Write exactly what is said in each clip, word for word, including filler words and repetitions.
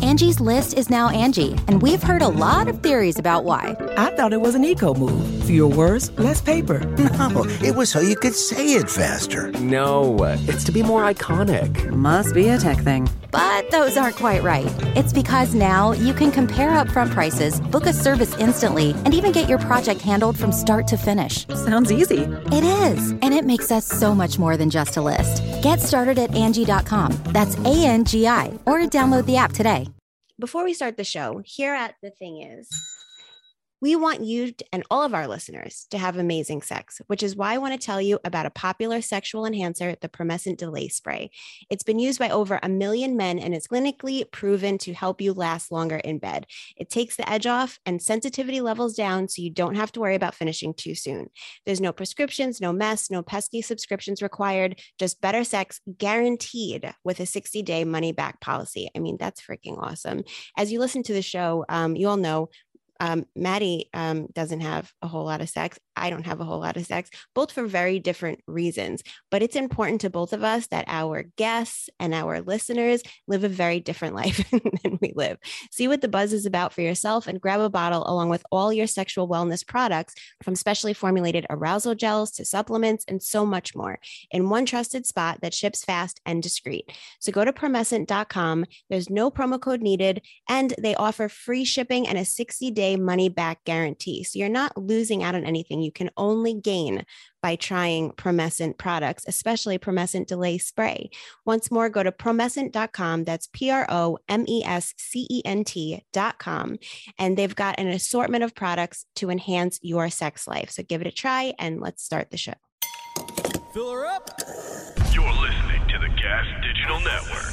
Angie's List is now Angie, and we've heard a lot of theories about why. I thought it was an eco move. Fewer words, less paper. No, it was so you could say it faster. No, it's to be more iconic. Must be a tech thing. But those aren't quite right. It's because now you can compare upfront prices, book a service instantly, and even get your project handled from start to finish. Sounds easy. It is, and it makes us so much more than just a list. Get started at Angie dot com. That's A N G I, or download the app today. Before we start the show, here at The Thing Is, we want you and all of our listeners to have amazing sex, which is why I want to tell you about a popular sexual enhancer, the Promescent Delay Spray. It's been used by over a million men and is clinically proven to help you last longer in bed. It takes the edge off and sensitivity levels down so you don't have to worry about finishing too soon. There's no prescriptions, no mess, no pesky subscriptions required, just better sex guaranteed with a sixty-day money-back policy. I mean, that's freaking awesome. As you listen to the show, um, you all know Um, Maddie um, doesn't have a whole lot of sex. I don't have a whole lot of sex, both for very different reasons. But it's important to both of us that our guests and our listeners live a very different life than we live. See what the buzz is about for yourself and grab a bottle along with all your sexual wellness products, from specially formulated arousal gels to supplements and so much more, in one trusted spot that ships fast and discreet. So go to promescent dot com. There's no promo code needed, and they offer free shipping and a sixty-day money back guarantee. So you're not losing out on anything. You can only gain by trying Promescent products, especially Promescent Delay Spray. Once more, go to promescent dot com. That's P R O M E S C E N T dot com. And they've got an assortment of products to enhance your sex life. So give it a try and let's start the show. Fill her up. You're listening to the Gas Digital Network.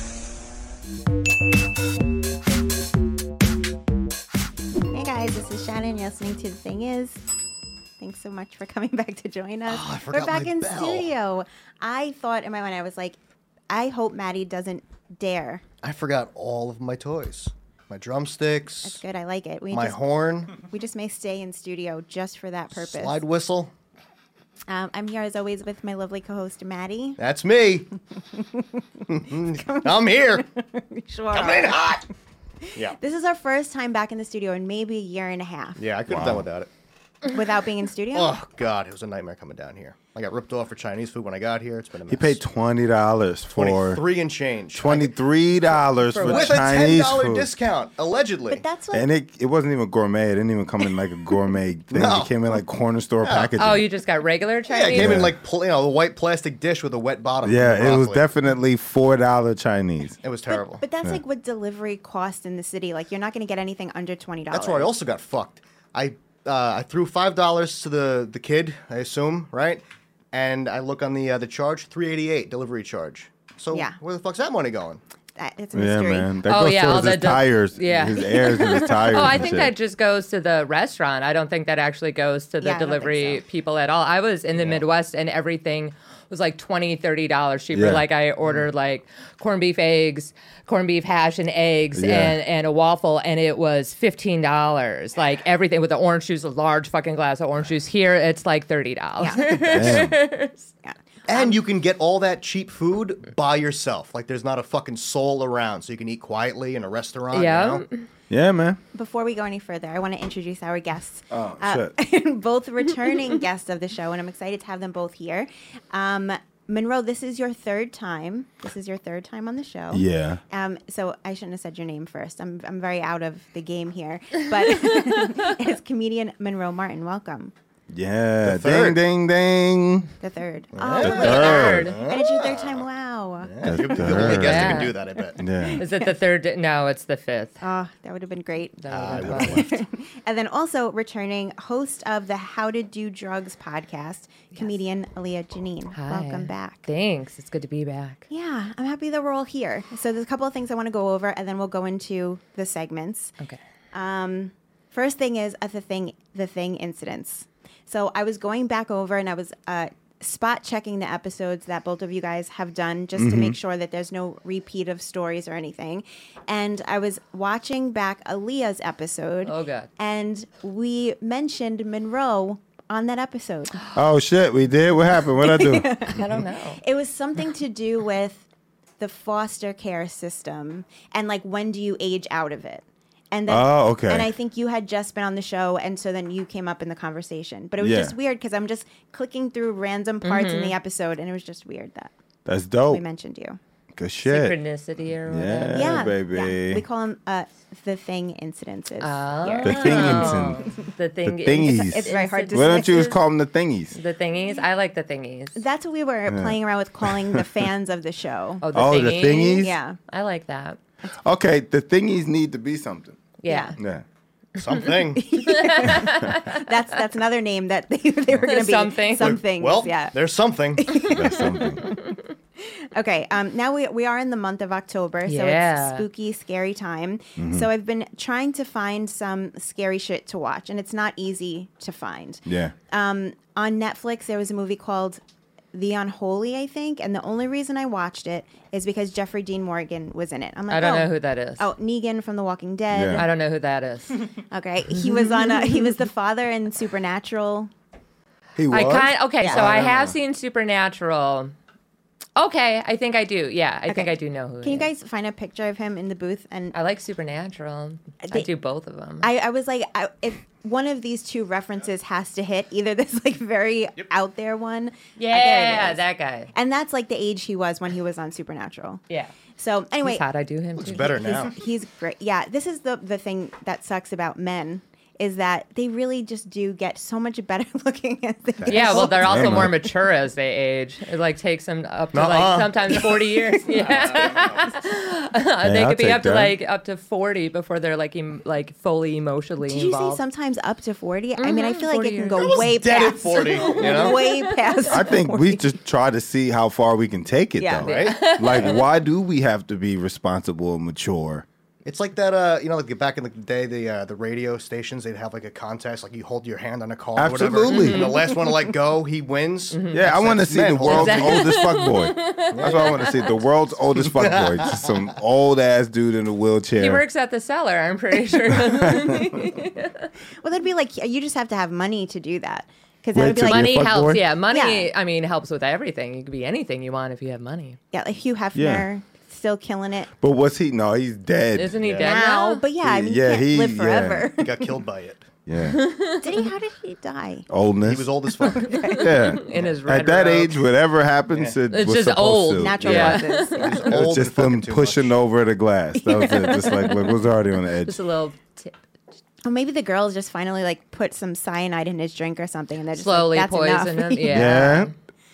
Hey guys, this is Shannon. You're listening to The Thing Is. Thanks so much for coming back to join us. Oh, I forgot We're back my in bell. studio. I thought in my mind, I was like, I hope Maddie doesn't dare. I forgot all of my toys. My drumsticks. That's good. I like it. We my just, horn. We just may stay in studio just for that purpose. Slide whistle. Um, I'm here as always with my lovely co-host Maddie. That's me. I'm here. Sure. Come in hot. Yeah. This is our first time back in the studio in maybe a year and a half. Yeah, I could have done without it. Without being in studio? Oh, God. It was a nightmare coming down here. I got ripped off for Chinese food when I got here. It's been a mess. He paid twenty dollars for twenty-three and change. twenty-three dollars for, with Chinese a ten dollar food. discount, allegedly. But that's what... And it it wasn't even gourmet. It didn't even come in like a gourmet thing. No. It came in like corner store packaging. Oh, you just got regular Chinese? Yeah, it came Yeah. in like pl- you know, a white plastic dish with a wet bottom. Yeah, and it was broccoli. definitely four dollar Chinese. It was terrible. But, but that's Yeah. like what delivery costs in the city. Like, you're not going to get anything under twenty dollars. That's where I also got fucked. I uh, I threw five dollars to the, the kid, I assume, right? And I look on the uh, the charge, three eighty eight delivery charge. So Yeah. where the fuck's that money going? That, it's a Yeah, mystery. man. That Oh, goes yeah, all towards his the de- tires. yeah. His airs and his tires. Oh, I and think shit. that just goes to the restaurant. I don't think that actually goes to the Yeah, I don't think delivery so. people at all. I was in the Midwest and everything was like twenty dollars, thirty dollars cheaper. Yeah. Like I ordered like corned beef eggs, corned beef hash and eggs Yeah. and, and a waffle, and it was fifteen dollars. Like everything with the orange juice, a large fucking glass of orange juice. Here, it's like thirty dollars. Yeah. Damn. Yeah. And you can get all that cheap food by yourself. Like there's not a fucking soul around, so you can eat quietly in a restaurant. Yeah. You know? Yeah, man. Before we go any further, I want to introduce our guests. Oh, shit. Both returning guests of the show, and I'm excited to have them both here. Um, Monroe, this is your third time. This is your third time on the show. Yeah. Um, so I shouldn't have said your name first. I'm I'm very out of the game here. But it's comedian Monroe Martin. Welcome. Yeah. The third. Ding, ding, ding. The third. The Oh, third. and it's your third time. Wow. Yeah, you're the only guest that Yeah. can do that, I bet. Yeah. Is it the third? Day? No, it's the fifth. Oh, that would have been great. That Uh, would've been fun. And then also returning host of the How to Do Drugs podcast, comedian Aaliyah Janine. Hi. Welcome back. Thanks. It's good to be back. Yeah, I'm happy that we're all here. So there's a couple of things I want to go over, and then we'll go into the segments. Okay. Um, first thing is uh, the thing, the thing incidents. So I was going back over and I was uh, spot checking the episodes that both of you guys have done just to make sure that there's no repeat of stories or anything. And I was watching back Aaliyah's episode. Oh, God. And we mentioned Monroe on that episode. Oh, shit. We did? What happened? What'd I do? I don't know. It was something to do with the foster care system and like when do you age out of it? And then, Oh, okay. And I think you had just been on the show, and so then you came up in the conversation. But it was Yeah. just weird because I'm just clicking through random parts in the episode, and it was just weird that That's dope. we mentioned you. Good shit. Synchronicity or whatever. Yeah, Yeah, baby. yeah. We call them uh, the thing incidences. Oh. here. The thingins. The thing. The thingies. It's, it's very hard to Why don't you say. just call them the thingies? The thingies. I like the thingies. That's what we were playing around with calling the fans of the show. Oh, the Oh, thingies. the thingies? Yeah. I like that. Okay, the thingies need to be something. Yeah. Yeah. Something. That's that's another name that they, they were going to be. Something. Some things. Well, yeah. there's something. That's something. Okay. Um. Now we we are in the month of October, so Yeah. it's spooky, scary time. Mm-hmm. So I've been trying to find some scary shit to watch, and it's not easy to find. Yeah. Um. On Netflix, there was a movie called The Unholy, I think, and the only reason I watched it is because Jeffrey Dean Morgan was in it. I'm like, I don't oh, know who that is. Oh, Negan from The Walking Dead. Yeah. I don't know who that is. Okay, he was on. A, he was the father in Supernatural. He was. I kind okay, Yeah. so I Ah. have seen Supernatural. Okay, I think I do. Yeah, I think Okay. I do know who. Can he you is. guys find a picture of him in the booth? And I like Supernatural. I They- do both of them. I, I was like, I, if one of these two references has to hit, either this like very out there one, uh, there it yeah, is. that guy. and that's like the age he was when he was on Supernatural. Yeah. So anyway, He's hot. I do him Looks too. better he's, now. he's great. Yeah, this is the the thing that sucks about men is that they really just do get so much better looking as they get Yeah, well, they're also Damn. more mature as they age. It like takes them up to Nuh-uh. like sometimes forty years. Yeah, they I'll could be take up to that. like up to forty before they're like em- like fully emotionally Did you involved. say sometimes up to forty? I mean, I feel like forty it can years. go I was way dead past at forty, you know? way past. I think we forty. just try to see how far we can take it, Yeah. though. Right? Like, why do we have to be responsible and mature? It's like that, uh, you know, like back in the day, the uh, the radio stations, they'd have like a contest, like you hold your hand on a card or Absolutely. whatever. And the last one to let go, he wins. Yeah, I want to see men the world's Exactly. oldest fuckboy. That's what I want to see. The world's oldest fuckboy. Just some old ass dude in a wheelchair. He works at the cellar. I'm pretty sure. Well, that'd be like you just have to have money to do that because that Wait would be to like Money fuck helps. boy? Yeah, money. Yeah. I mean, helps with everything. You could be anything you want if you have money. yeah, like Hugh Hefner Yeah. still killing it But what's he? No, he's dead. Isn't he Yeah. dead now. now? But yeah, I mean, Yeah, you can't he- live yeah. forever. He got killed by it. Yeah. Did he? How did he die? Oldness. He was old as fuck. Yeah. In his red At that robe. age, whatever happens, it It's was just supposed old. to. Natural Yeah. causes. Yeah. He was It was old just and fucking them too pushing much. over the glass. That was it. Just like, look, was already on the edge. Just a little tip. Or maybe the girls just finally like put some cyanide in his drink or something, and they're just Slowly like, That's poison enough. him. Yeah. Yeah.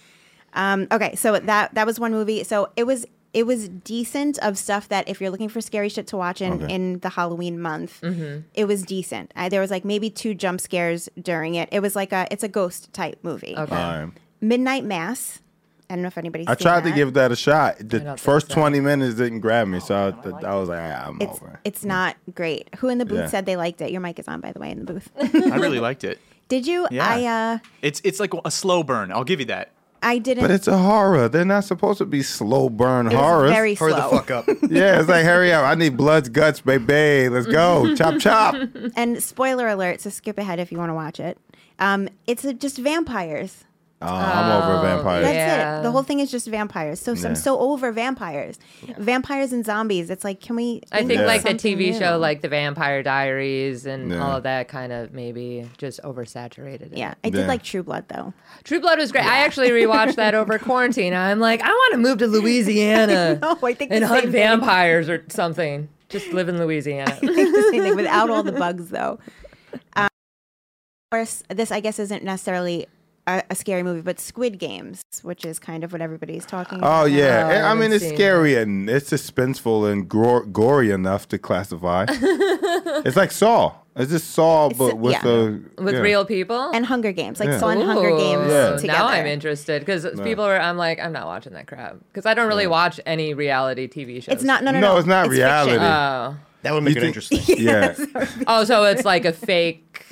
Um, okay, so that that was one movie. So it was it was decent of stuff that if you're looking for scary shit to watch in, Okay. in the Halloween month, it was decent. Uh, there was like maybe two jump scares during it. It was like a it's a ghost type movie. Okay. All right. Midnight Mass. I don't know if anybody's. I seen tried to that. give that a shot. I The don't first think so. twenty minutes didn't grab me, so I, I was like, ah, I'm It's over. it's not great. Who in the booth Yeah. said they liked it? Your mic is on, by the way, in the booth. I really liked it. Did you? Yeah. I uh It's it's like a slow burn. I'll give you that. I didn't. But it's a horror. They're not supposed to be slow burn it was horrors. very Hurry slow. the fuck up. Yeah, it's like, hurry up. I need bloods, guts, baby. Let's go. Chop, chop. And spoiler alert, so skip ahead if you want to watch it. Um, it's uh just vampires. Oh, I'm over vampires. That's Yeah. it. The whole thing is just vampires. So Yeah. I'm so over vampires. Vampires and zombies. It's like, can we? I think Yeah. like the something T V new? show, like the Vampire Diaries and Yeah. all of that, kind of maybe just oversaturated. it. Yeah, I did Yeah. like True Blood though. True Blood was great. I actually rewatched that over quarantine. I'm like, I want to move to Louisiana No, I think and the hunt same thing. vampires or something. Just live in Louisiana. I think the same thing without all the bugs though. Um, of course, this I guess isn't necessarily a, a scary movie, but Squid Games, which is kind of what everybody's talking about. Oh, now. yeah. Oh, I I mean, haven't it's seen scary and it's suspenseful and gro- gory enough to classify. It's like Saw. It's just Saw, but with yeah. the. With yeah. real people? And Hunger Games, like Yeah. Saw and Hunger Ooh, Games Yeah. together. Now I'm interested because people are. I'm like, I'm not watching that crap because I don't really watch any reality T V shows. It's not. No, no, No, no. it's not reality. fiction. Oh, That would make You it think- interesting. Yeah. oh, so it's like a fake.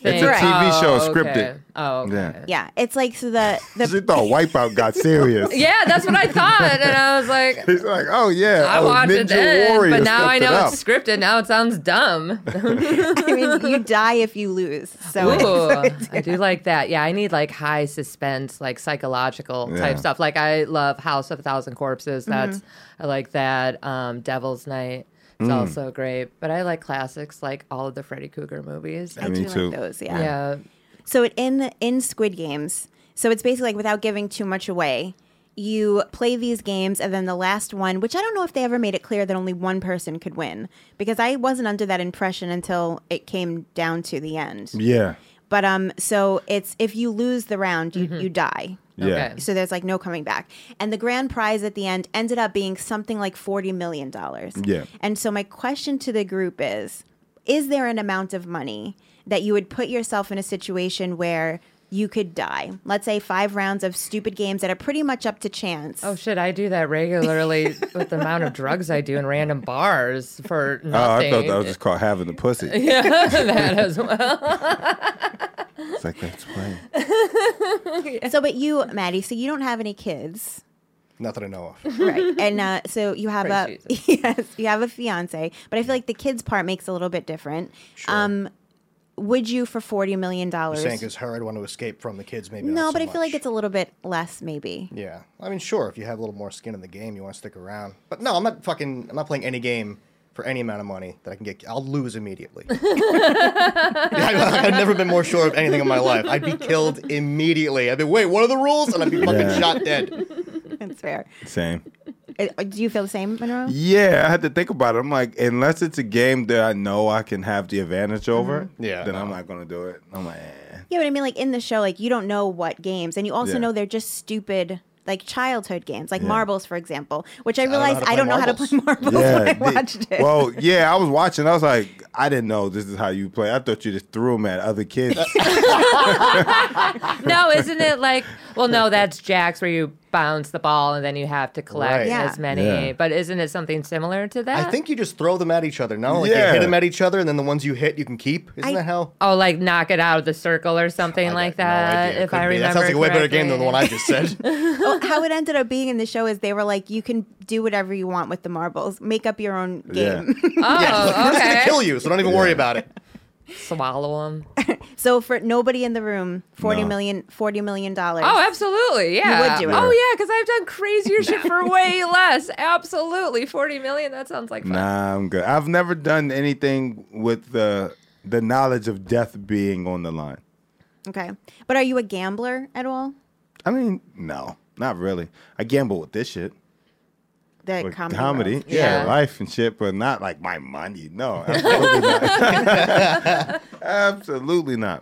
thing. It's a T V Oh, show, okay. scripted. Oh, okay. Yeah. Yeah, it's like so the the She thought Wipeout got serious. Yeah, that's what I thought, and I was like, He's like, oh yeah, I oh, watched it Ninja then, Warrior but now I stepped it know up. it's scripted. Now it sounds dumb. I mean, you die if you lose. So Ooh, I do like that. Yeah, I need like high suspense, like psychological Yeah. type stuff. Like I love House of a Thousand Corpses. That's Mm-hmm. I like that. Um, Devil's Night. It's Mm. also great. But I like classics, like all of the Freddy Krueger movies. I Me do too. like those. Yeah. Yeah. So it, in the, in Squid Games, so it's basically like without giving too much away, you play these games, and then the last one, which I don't know if they ever made it clear that only one person could win, because I wasn't under that impression until it came down to the end. Yeah, But um, so it's if you lose the round, you you die. yeah. Okay. So there's like no coming back. And the grand prize at the end ended up being something like forty million dollars. Yeah. And so my question to the group is, is there an amount of money that you would put yourself in a situation where you could die? Let's say five rounds of stupid games that are pretty much up to chance. Oh shit, I do that regularly with the amount of drugs I do in random bars for Oh, I nothing. thought that was just called having the pussy. yeah, that as well. It's like that's playing. So, but you, Maddie, so you don't have any kids. Not that I know of. Right. And uh, so you have Praise a yes, you have a fiance, but I feel like the kids part makes it a little bit different. Sure. Um, would you for forty million You're dollars? saying because her, I'd want to escape from the kids, maybe. No, not but so I feel like much. it's a little bit less, maybe. Yeah, I mean, sure. If you have a little more skin in the game, you want to stick around. But no, I'm not fucking. I'm not playing any game for any amount of money that I can get. I'll lose immediately. I, I've never been more sure of anything in my life. I'd be killed immediately. I'd be, wait, what are the rules? And I'd be fucking Yeah. shot dead. That's fair. Same. Uh, Do you feel the same, Monroe? Yeah, I had to think about it. I'm like, unless it's a game that I know I can have the advantage over, Yeah, then no. I'm not gonna do it. I'm like, eh. Yeah, but I mean, like in the show, like you don't know what games, and you also Yeah. know they're just stupid, like childhood games, like Yeah. marbles, for example. Which I don't know how realized to I play don't know how to marbles. play marbles Yeah, when I the- watched it. well, yeah, I was watching. I was like, I didn't know this is how you play. I thought you just threw them at other kids. No, isn't it like? Well, no, that's jacks where you bounce the ball and then you have to collect Right. Yeah. as many. Yeah. But isn't it something similar to that? I think you just throw them at each other. No, like Yeah. you hit them at each other, and then the ones you hit, you can keep. Isn't I- that how? Oh, like knock it out of the circle or something I like got no that. idea. If Could I be. remember, that sounds like a way better game than the one I correctly. just said. Well, how it ended up being in the show is they were like, you can do whatever you want with the marbles, make up your own Yeah. game. Oh, yeah, we're just gonna okay. kill you, so don't even worry about it. Swallow them. So for nobody in the room, forty No. million, forty million dollars. Oh, absolutely. Yeah. would do it. Oh, yeah, because I've done crazier shit for way less. Absolutely. forty million. That sounds like fun. Nah, I'm good. I've never done anything with the the knowledge of death being on the line. Okay, but are you a gambler at all? I mean, no, not really. I gamble with this shit. The With comedy. comedy, world? yeah. Yeah. life and shit, but not like my money. No, absolutely not. Absolutely not.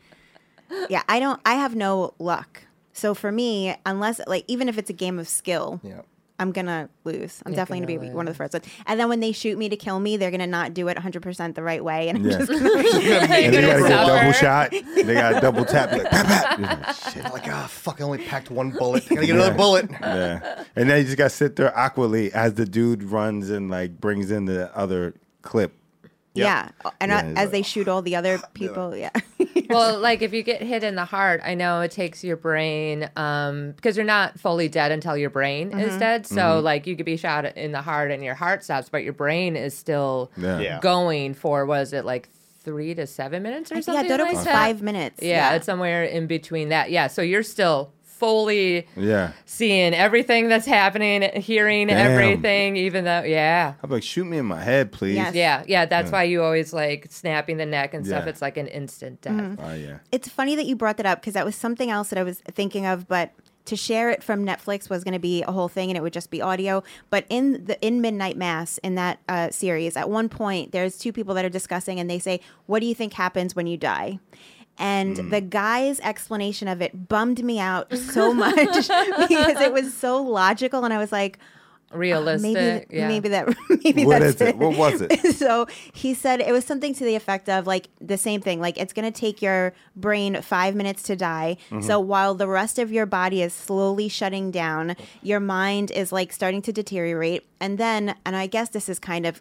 Yeah, I don't. I have no luck. So for me, unless like even if it's a game of skill, Yeah. I'm gonna lose. I'm You're definitely gonna, gonna be one of the first ones. And then when they shoot me to kill me, they're gonna not do it one hundred percent the right way, and I'm Yeah. just gonna And they gonna gotta get suffer. double shot. They got double tap. Like, pat, pat. You're like, shit. Like, ah, fuck, I only packed one bullet. Gotta get another bullet. Yeah. And then you just got to sit there awkwardly as the dude runs and like brings in the other clip. yeah. And Yeah, uh, it's as like- they shoot all the other people, yeah. Well, like if you get hit in the heart, I know it takes your brain um, because you're not fully dead until your brain Mm-hmm. is dead. So like you could be shot in the heart and your heart stops, but your brain is still Yeah. Yeah. going for was it like three to seven minutes or yeah, something? I thought it like was that? five minutes. Yeah, it's somewhere in between that. Yeah, so you're still fully Yeah. seeing everything that's happening, hearing Damn. everything, even though yeah. I'm like, shoot me in my head, please. Yes. Yeah, yeah, that's why you always like snapping the neck and stuff. Yeah. It's like an instant death. Mm-hmm. Oh, yeah. It's funny that you brought that up because that was something else that I was thinking of, but to share it from Netflix was going to be a whole thing and it would just be audio. But in the in Midnight Mass in that uh, series, at one point there's two people that are discussing and they say, "What do you think happens when you die?" And Hmm. the guy's explanation of it bummed me out so much because it was so logical, and I was like, Realistic. maybe, yeah. maybe that, maybe What that's is it? What was it? So he said it was something to the effect of like the same thing, like it's going to take your brain five minutes to die. Mm-hmm. So while the rest of your body is slowly shutting down, your mind is like starting to deteriorate. And then, and I guess this is kind of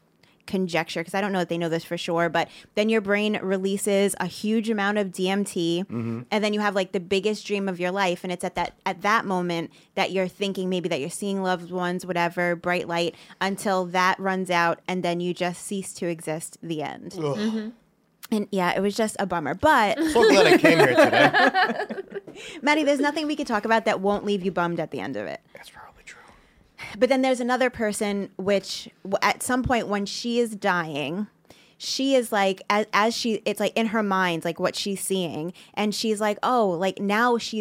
conjecture, because I don't know if they know this for sure, but then your brain releases a huge amount of D M T, Mm-hmm. and then you have like the biggest dream of your life, and it's at that at that moment that you're thinking maybe that you're seeing loved ones, whatever, bright light, until that runs out, and then you just cease to exist. The end. Ugh. And yeah, it was just a bummer. But So glad I came here today. Maddie, there's nothing we could talk about that won't leave you bummed at the end of it. That's probably true. But then there's another person, which w- at some point when she is dying, she is like, as, as she, it's like in her mind, like what she's seeing. And she's like, oh, like now she's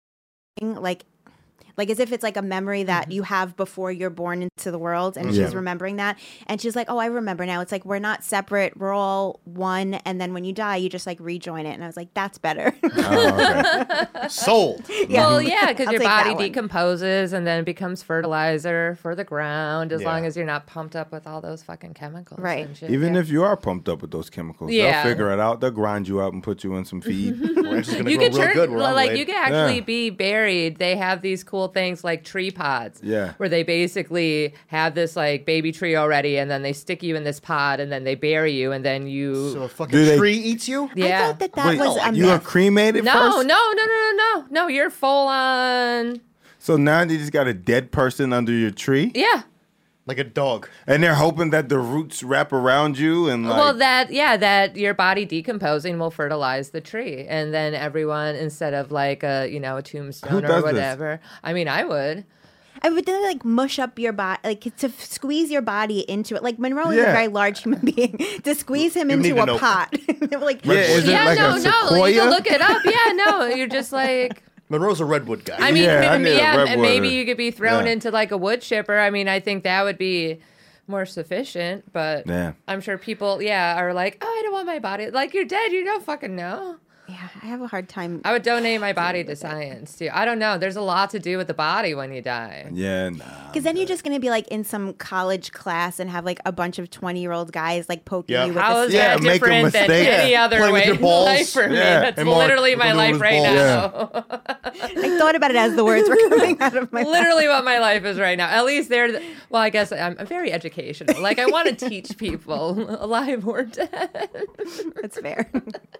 like, like as if it's like a memory that you have before you're born into the world, and Yeah. she's remembering that. And she's like, oh, I remember now. It's like, we're not separate. We're all one. And then when you die, you just like rejoin it. And I was like, that's better. Oh, okay. Sold. Yeah. Well, yeah, because I'll your take that body one. decomposes and then it becomes fertilizer for the ground, as Yeah. long as you're not pumped up with all those fucking chemicals. Right. and shit. Even Yeah. if you are pumped up with those chemicals, Yeah. they'll figure it out. They'll grind you up and put you in some feed. Ranch is gonna you grow can real turn, good where I'm like laid. you can actually Yeah. be buried. They have these cool things like tree pods, Yeah. where they basically have this like baby tree already, and then they stick you in this pod, and then they bury you, and then you. So a fucking Do they- tree eats you? yeah. I thought that that Wait, was a you are myth. cremated no, first? no, no, no, no, no, no. You're full on. So now you just got a dead person under your tree? Yeah. Like a dog. And they're hoping that the roots wrap around you and like Well, that yeah, that your body decomposing will fertilize the tree, and then everyone, instead of like a you know a tombstone does or this? whatever. I mean, I would. I would then like mush up your body, like to f- squeeze your body into it. Like Monroe is Yeah. a very large human being. To squeeze him You into need to a know- pot, like Yeah, is it yeah, like no, a no, you sequoia? can look it up. Yeah, no, you're just like. Monroe's a redwood guy. I mean, Yeah, I m- need a yeah, red and maybe water. you could be thrown Yeah. into like a wood chipper. I mean, I think that would be more sufficient, but Yeah. I'm sure people, yeah, are like, oh, I don't want my body. Like, you're dead. You don't fucking know. yeah, I have a hard time. I would donate my body to science too. I don't know. There's a lot to do with the body when you die. Yeah, nah. Because then you're just gonna be like in some college class and have like a bunch of twenty year old guys like poking Yeah. you with How a is Yeah, that make a different than mistake. any Yeah. other Play with way your in balls. life for me? Yeah. That's Hey, Mark, literally what my we're doing life with right balls. now. I thought about it as the words were coming out of my mouth. Literally what my life is right now. At least they're, the, well, I guess I'm, I'm very educational. Like, I want to teach people, alive or dead. That's fair.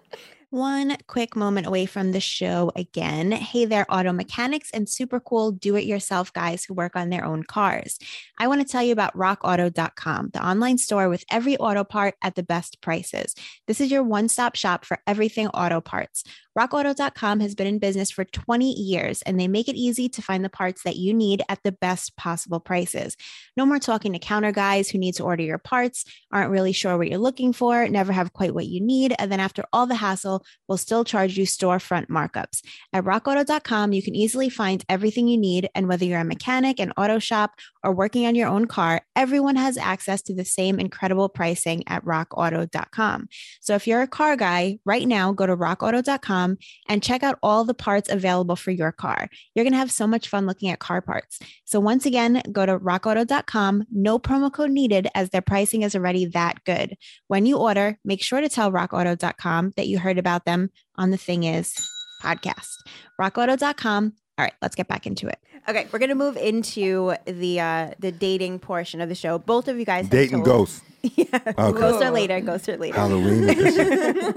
One quick moment away from the show again. Hey there, auto mechanics and super cool do-it-yourself guys who work on their own cars. I want to tell you about rock auto dot com, the online store with every auto part at the best prices. This is your one-stop shop for everything auto parts. rock auto dot com has been in business for twenty years, and they make it easy to find the parts that you need at the best possible prices. No more talking to counter guys who need to order your parts, aren't really sure what you're looking for, never have quite what you need, and then after all the hassle, will still charge you storefront markups. At rock auto dot com, you can easily find everything you need, and whether you're a mechanic, an auto shop, or working on your own car, everyone has access to the same incredible pricing at rock auto dot com. So if you're a car guy, right now, go to rock auto dot com and check out all the parts available for your car. You're going to have so much fun looking at car parts. So once again, go to rock auto dot com. No promo code needed, as their pricing is already that good. When you order, make sure to tell rock auto dot com that you heard about them on the Thing Is podcast. rock auto dot com. All right, let's get back into it. Okay, we're going to move into the uh, the dating portion of the show. Both of you guys have Dating told- ghosts. Yeah, Okay. ghosts are later. Ghosts are later. Halloween edition.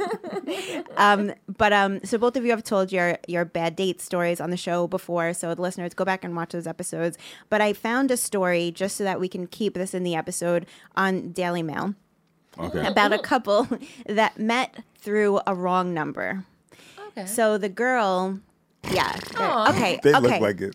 um, but um, so both of you have told your your bad date stories on the show before. So the listeners, go back and watch those episodes. But I found a story just so that we can keep this in the episode on Daily Mail Okay. about a couple that met through a wrong number. Okay. So the girl, yeah, Aw. okay, They okay. look like it.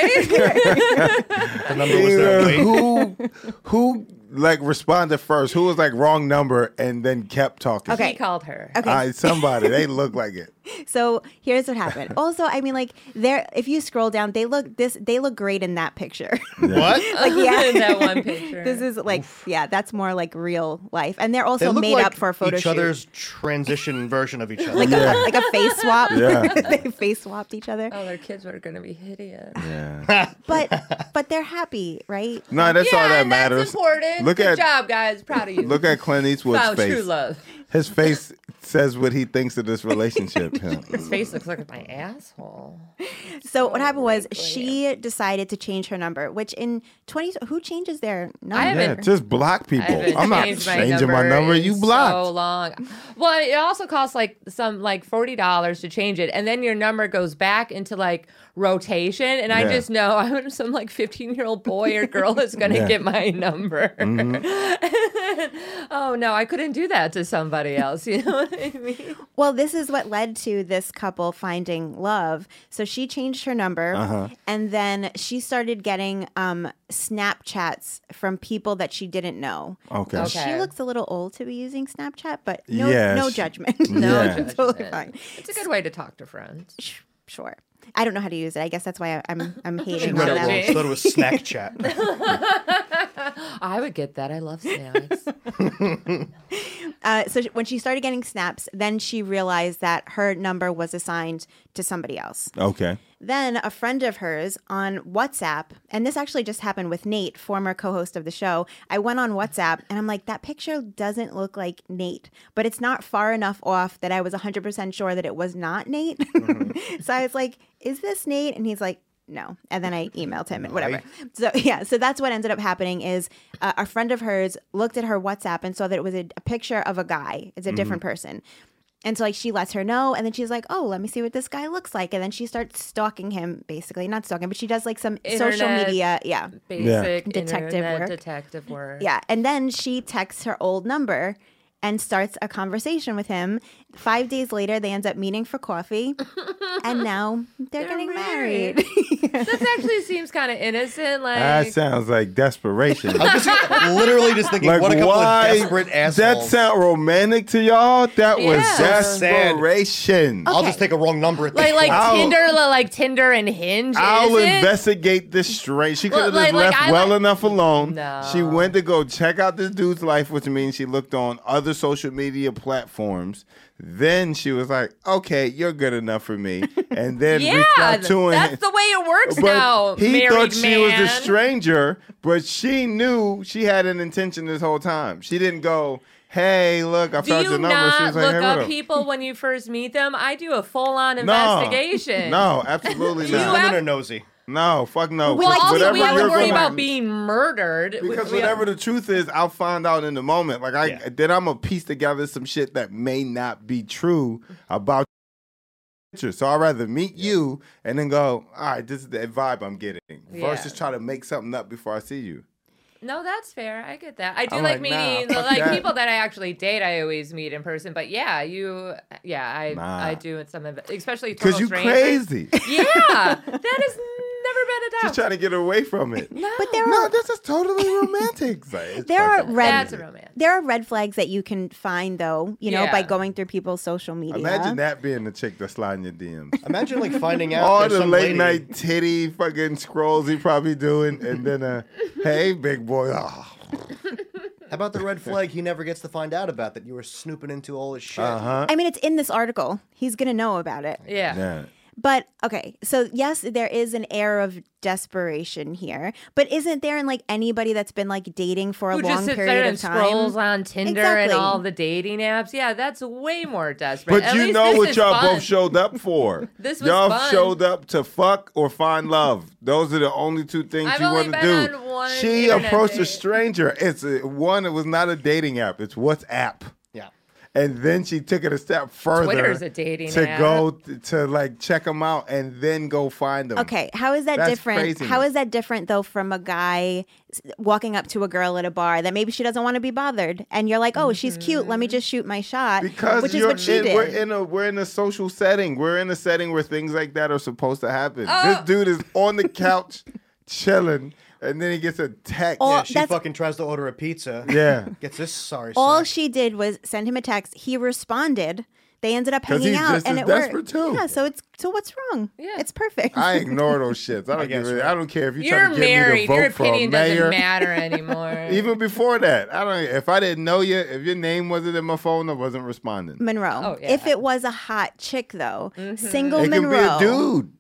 Right? The number was there. Yeah, Wait. who who like responded first? Who was like wrong number and then kept talking? Okay. He called her. Okay. Uh, somebody. They look like it. So here's what happened. Also, I mean, like, there. If you scroll down, they look this. They look great in that picture. What? Like, yeah, In that one picture. This is like, yeah, that's more like real life, and they're also They look made like up for a photo each shoot. other's transition version of each other. like Yeah. a like a face swap. Yeah. They face swapped each other. Oh, their kids were going to be hideous. Yeah. But but they're happy, right? No, that's yeah, all that and matters. That's important. Look Good at job, guys. Proud of you. look at Clint Eastwood's Found face. true love. His face says what he thinks of this relationship. His face looks like my asshole. So what happened was she decided to change her number, which in twenty who changes their number? I Yeah, just block people. I'm not changed changing my number. in You blocked. So long. Well, it also costs like some like forty dollars to change it, and then your number goes back into like rotation. And I Yeah. just know I'm some like fifteen year old boy or girl is going to Yeah. get my number. Mhm. Oh no, I couldn't do that to somebody else. You know what I mean? Well, this is what led to this couple finding love. So she changed her number, Uh-huh. and then she started getting um, Snapchats from people that she didn't know. Okay. And Okay. She looks a little old to be using Snapchat, but no, Yes. no judgment. No Yeah. judgment. Totally fine. It's a good way to talk to friends. Sh- Sure. I don't know how to use it. I guess that's why I- I'm I'm She hating read on it wrong. them. She thought it was snack chat. I would get that. I love snacks. Uh, so sh- when she started getting snaps, then she realized that her number was assigned to somebody else. Okay. Then a friend of hers on WhatsApp, and this actually just happened with Nate, former co-host of the show. I went on WhatsApp and I'm like, that picture doesn't look like Nate, but it's not far enough off that I was one hundred percent sure that it was not Nate. Mm-hmm. So I was like, is this Nate? And he's like, no. And then I emailed him and whatever. So yeah, so that's what ended up happening is uh, a friend of hers looked at her WhatsApp and saw that it was a, a picture of a guy. It's a different person. And so like she lets her know, and then she's like, oh, let me see what this guy looks like. And then she starts stalking him, basically. Not stalking, but she does like some social Internet, media, yeah. Basic Detective internet work. detective work. Yeah. And then she texts her old number and starts a conversation with him. Five days later, they end up meeting for coffee. And now they're, They're getting married. married. That actually seems kind of innocent. Like That sounds like desperation. I'm just literally just thinking, Like, what a couple why? of desperate assholes. That sound romantic to y'all? That was Yeah. So sad. desperation. I'll Okay. just take a wrong number at like this like point. I'll- Tinder, like Tinder and Hinge. I'll is it? investigate this straight. She could have Well, just like- like, left I well like- enough alone. No. She went to go check out this dude's life, which means she looked on other social media platforms. Then she was like, okay, you're good enough for me. And then Yeah, reached out to him. that's the way it works But now. he married thought she was a man. stranger, but she knew she had an intention this whole time. She didn't go, hey, look, I Do found you your number. She not was like, look hey, what up up? people when you first meet them? I do a full-on No. investigation. No, absolutely These not. women are nosy. No, fuck no. Well, 'Cause also, whatever we have to you're worry gonna- about being murdered. We- Because we have- whatever the truth is, I'll find out in the moment. Like I, Yeah. then I'm gonna piece together some shit that may not be true about you. So I'd rather meet you and then go, all right, this is the vibe I'm getting. Yeah. Versus try to make something up before I see you. No, that's fair. I get that. I do I'm like, like, nah, meeting fuck like that. people that I actually date. I always meet in person. But yeah, you, yeah, I, Nah. I do in some of it, especially Because total you strangers. crazy. Yeah, that has never been a doubt. She's trying to get away from it. No, But there No, are this is totally romantic. It's like, it's There are fucking red- that's crazy. a romance. there are red flags that you can find, though, you know, by Yeah. going through people's social media. Imagine that being the chick that's sliding your D Ms. Imagine like finding out All there's the some late lady- night titty fucking scrolls he probably doing, and then uh, hey, big boy. Oh. How about the red flag he never gets to find out about that you were snooping into all his shit? Uh huh. I mean, it's in this article. He's going to know about it. Yeah. Yeah. But okay, so yes, there is an air of desperation here, but isn't there in like anybody that's been like dating for a Who long just sits period there of and time? scrolls on Tinder and Exactly. all the dating apps? Yeah, that's way more desperate. But At you least know this what is y'all fun. both showed up for. This was y'all fun. showed up to fuck or find love. Those are the only two things I've you only want to been do. on one She internet approached a date. stranger. It's a, one. It was not a dating app. It's WhatsApp. Yeah. And then she took it a step further. Twitter's a dating to app. go t- to like check them out and then go find them. Okay, how is that That's different? craziness. How is that different though from a guy s- walking up to a girl at a bar that maybe she doesn't want to be bothered, and you're like, "Oh, she's cute. Let me just shoot my shot." Because which is you're what she in, did. we're in a we're in a social setting. We're in a setting where things like that are supposed to happen. Oh. This dude is on the couch chilling, and then he gets a text. All- Yeah, she that's- fucking tries to order a pizza. Yeah. Gets this sorry All sack. she did was send him a text. He responded. They ended up 'Cause hanging he's out, just and as it worked. desperate, too. Yeah, so it's so what's wrong? Yeah. It's perfect. I ignore those shits. I don't guess give a, right. I don't care if you You're try to get married. me to vote Your for a opinion mayor. doesn't matter anymore. Even before that, I don't. If I didn't know you, if your name wasn't in my phone, I wasn't responding. Monroe. Oh, yeah. If it was a hot chick, though, single It can Monroe. be a dude.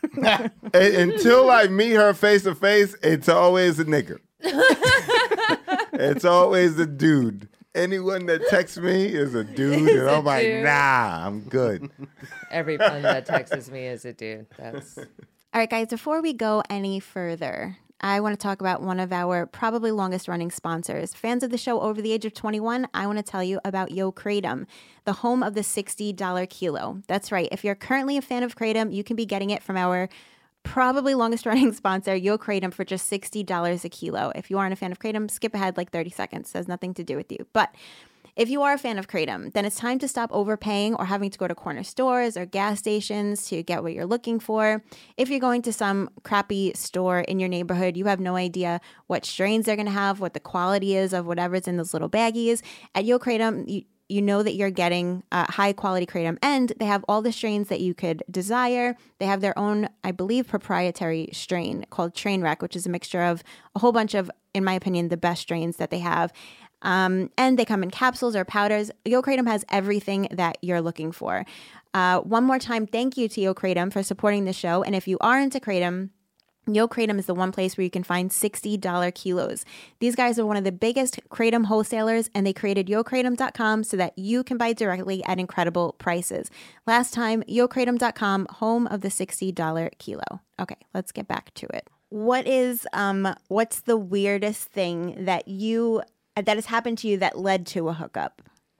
And until I meet her face to face, it's always a nigga. It's always a dude. anyone that texts me is a dude, and I'm like, dude. nah, I'm good. Everyone that texts me is a dude. That's All right, guys, before we go any further, I want to talk about one of our probably longest running sponsors. Fans of the show over the age of twenty-one, I want to tell you about Yo Kratom, the home of the sixty dollars kilo. That's right. If you're currently a fan of Kratom, you can be getting it from our probably longest running sponsor, Yo Kratom, for just sixty dollars a kilo. If you aren't a fan of Kratom, skip ahead like thirty seconds. It has nothing to do with you. But if you are a fan of Kratom, then it's time to stop overpaying or having to go to corner stores or gas stations to get what you're looking for. If you're going to some crappy store in your neighborhood, you have no idea what strains they're going to have, what the quality is of whatever's in those little baggies. At Yo Kratom, you, you know that you're getting uh, high quality Kratom, and they have all the strains that you could desire. They have their own, I believe, proprietary strain called Trainwreck, which is a mixture of a whole bunch of, in my opinion, the best strains that they have. Um, and they come in capsules or powders. Yo Kratom has everything that you're looking for. Uh, one more time, thank you to Yo Kratom for supporting the show. And if you are into Kratom, Yo Kratom is the one place where you can find sixty dollars kilos. These guys are one of the biggest Kratom wholesalers, and they created yo kratom dot com so that you can buy directly at incredible prices. Last time, yo kratom dot com, home of the sixty dollars kilo. Okay, let's get back to it. What is, um, what's the weirdest thing that you... that has happened to you that led to a hookup?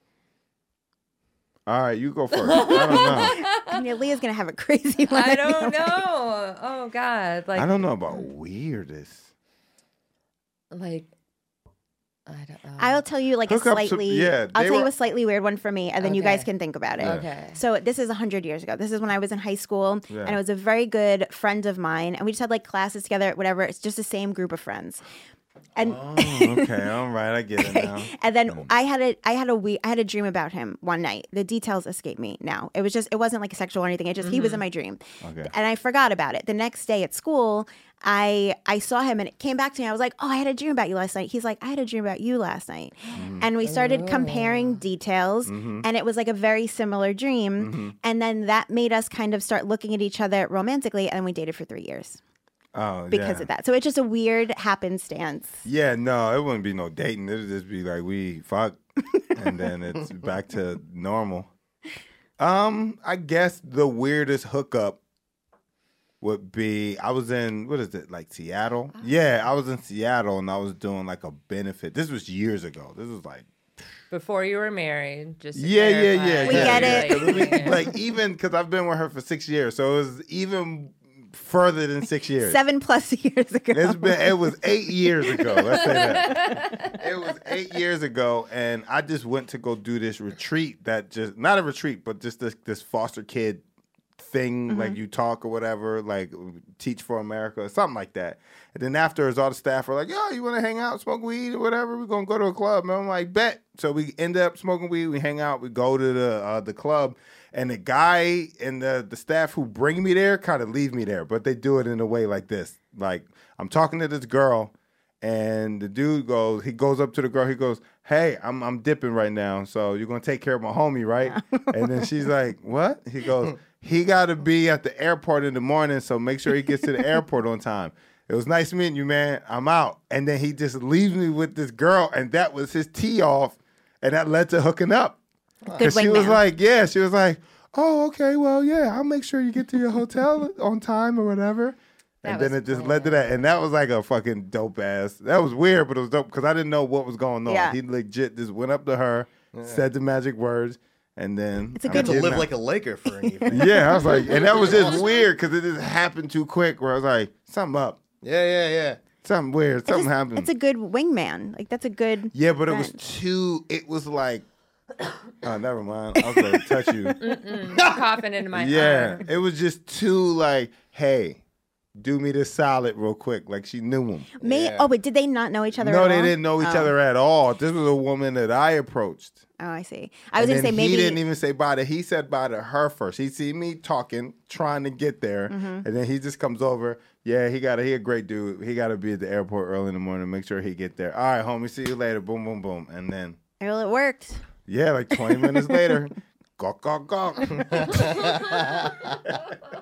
All right, you go first. I don't know. I mean, Leah's gonna have a crazy one. I don't know. Oh God, like I don't know about weirdest. like I don't know. I'll tell you like a Hookups, slightly. yeah, I'll they tell you were- a slightly weird one for me, and then you guys Okay. can think about it. Okay. So this is a hundred years ago. This is when I was in high school, Yeah. and it was a very good friend of mine, and we just had like classes together, whatever. It's just the same group of friends. And Oh, okay, all right, I get it now. and then I had a I had a we I had a dream about him one night. The details escape me now. It was just it wasn't like sexual or anything. It just he was in my dream, Okay. and I forgot about it. The next day at school, I I saw him and it came back to me. I was like, oh, I had a dream about you last night. He's like, I had a dream about you last night, and we started comparing details, and it was like a very similar dream. And then that made us kind of start looking at each other romantically, and we dated for three years Oh, because yeah. of that. So it's just a weird happenstance. Yeah, no, it wouldn't be no dating. It'd just be like we fuck, and then it's back to normal. Um, I guess the weirdest hookup would be I was in what is it like Seattle? Yeah, I was in Seattle and I was doing like a benefit. This was years ago. This was like Before you were married, just to yeah, yeah, clarify. yeah. We yeah, get yeah. it. 'Cause we- like even because I've been with her for six years, so it was even further than six years. Seven plus years ago. It's been. It was eight years ago. Let's say that. It was eight years ago, and I just went to go do this retreat. That just not a retreat, but just this this foster kid thing. Like you talk or whatever, like Teach for America or something like that. And then afterwards, all the staff were like, "Yo, you want to hang out, smoke weed or whatever? We're gonna go to a club." And I'm like, "Bet." So we end up smoking weed. We hang out. We go to the uh, the club. And the guy and the, the staff who bring me there kind of leave me there, but they do it in a way like this. Like, I'm talking to this girl, and the dude goes, he goes up to the girl, he goes, hey, I'm I'm dipping right now, so you're going to take care of my homie, right? And then she's like, what? He goes, he got to be at the airport in the morning, so make sure he gets to the airport on time. It was nice meeting you, man. I'm out. And then he just leaves me with this girl, and that was his tee off, and that led to hooking up. Because she was wingman. like, yeah, she was like, oh, okay, well, yeah, I'll make sure you get to your hotel on time or whatever. And That then was it just led to that. And that was like a fucking dope ass. That was weird, but it was dope because I didn't know what was going on. Yeah. He legit just went up to her, said the magic words, and then. It's a I'm good- To getting live out. like a Laker for an evening. Yeah, I was like, and that was just weird because it just happened too quick where I was like, something up. Yeah, yeah, yeah. Something weird. It's Something a, happened. It's a good wingman. Like that's a good. Yeah, but it was friend. too, it was like, oh, never mind. I was going to touch you. Mm-mm. Coughing into my Yeah, arm. it was just too like, hey, do me this solid real quick. Like she knew him. May Yeah. oh, but did they not know each other? No, at they all? didn't know each Oh. other at all. This was a woman that I approached. Oh, I see. I was And gonna say then maybe he didn't even say bye to. He said bye to her first. He see me talking, trying to get there, Mm-hmm. and then he just comes over. Yeah, he got he a great dude. He got to be at the airport early in the morning. Make sure he get there. All right, homie. See you later. Boom, boom, boom. And then well, it worked. yeah, like twenty minutes later, gawk, gawk, gawk.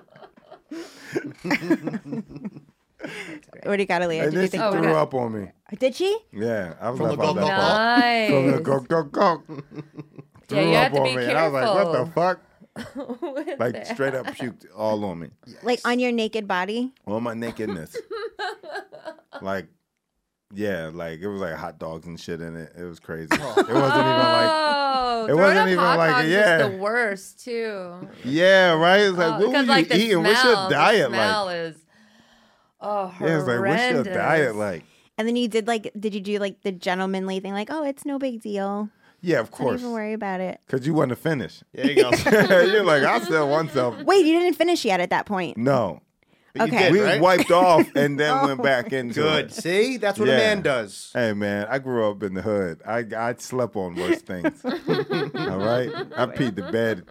What do you got, Leah? And Did you then she think? Oh, threw okay. up on me. Did she? Yeah, I was From left the out go-go that Nice. part. From the go go go. Yeah, you have to be me. And I was like, what the careful. fuck? With Like that. straight up puked all on me. Like on your naked body? On my nakedness. Like, yeah, like it was like hot dogs and shit in it. It was crazy. It wasn't even like, Oh, it throwing wasn't up even hot like, dogs yeah. is the worst too. yeah, right? It's like, Oh, what were because, you like, the eating? What's smell- your diet the smell like? is oh Yeah, it's like, what's your horrendous. diet like? And then you did like, did you do like the gentlemanly thing? Like, oh, it's no big deal. Yeah, of Don't course. even worry about it. Because you want to finish. There you go. You're like, I'll sell one self. Wait, you didn't finish yet at that point. No. But you Okay. did, We right? wiped off and then went back into Good. it. See, that's what Yeah. a man does. Hey man, I grew up in the hood. I I slept on worse things. All right, I peed the bed.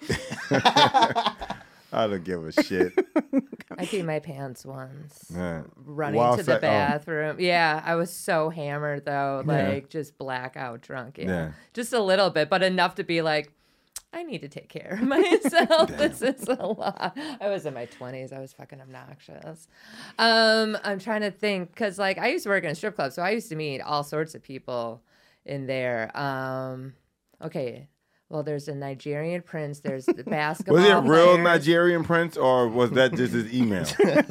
I don't give a shit. I peed my pants once. Yeah. Running While to the se- oh. bathroom. Yeah, I was so hammered though, Yeah. like just blackout drunk. Yeah. Yeah. Just a little bit, but enough to be like, I need to take care of myself. This is a lot. I was in my twenties. I was fucking obnoxious. Um, I'm trying to think because, like, I used to work in a strip club, so I used to meet all sorts of people in there. Um, okay, well, there's a Nigerian prince. There's the basketball. Was it real players. Nigerian prince or was that just his email?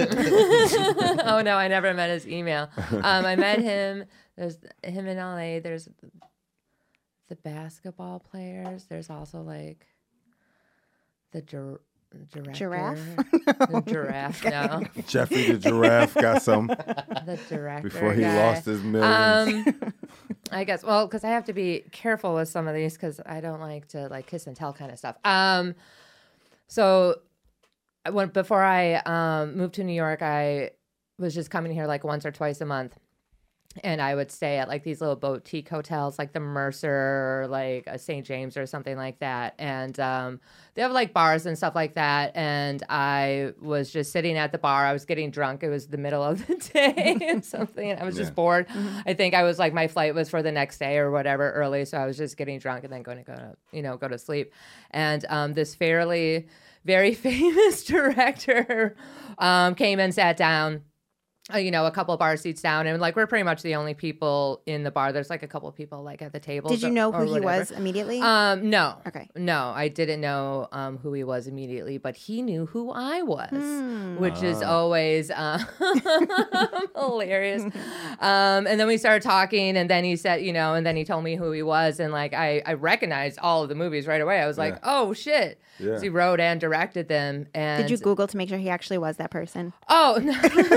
Oh no, I never met his email. Um, I met him. There's him in L A. There's the basketball players. There's also like the gir- director. Giraffe? The giraffe. No, Jeffrey the giraffe got some the director before he guy. lost his millions. Um, I guess. Well, because I have to be careful with some of these because I don't like to like kiss and tell kind of stuff. Um, so I went before I um moved to New York. I was just coming here like once or twice a month. And I would stay at like these little boutique hotels, like the Mercer or like a Saint James or something like that. And um, they have like bars and stuff like that. And I was just sitting at the bar. I was getting drunk. It was the middle of the day or something. And I was Yeah. just bored. I think I was like, my flight was for the next day or whatever early. So I was just getting drunk and then going to go to, you know, go to sleep. And um, this fairly, very famous director um, came and sat down. Uh, you know, a couple of bar seats down, and like we're pretty much the only people in the bar. There's like a couple of people like at the table. Did you know who he was immediately? Um, no. Okay. No, I didn't know um, who he was immediately, but he knew who I was, which is always uh, hilarious. Um, and then we started talking, and then he said, you know, and then he told me who he was, and like I, I recognized all of the movies right away. I was like, Yeah. oh shit. Yeah. 'Cause he wrote and directed them. And Did you Google to make sure he actually was that person? Oh no,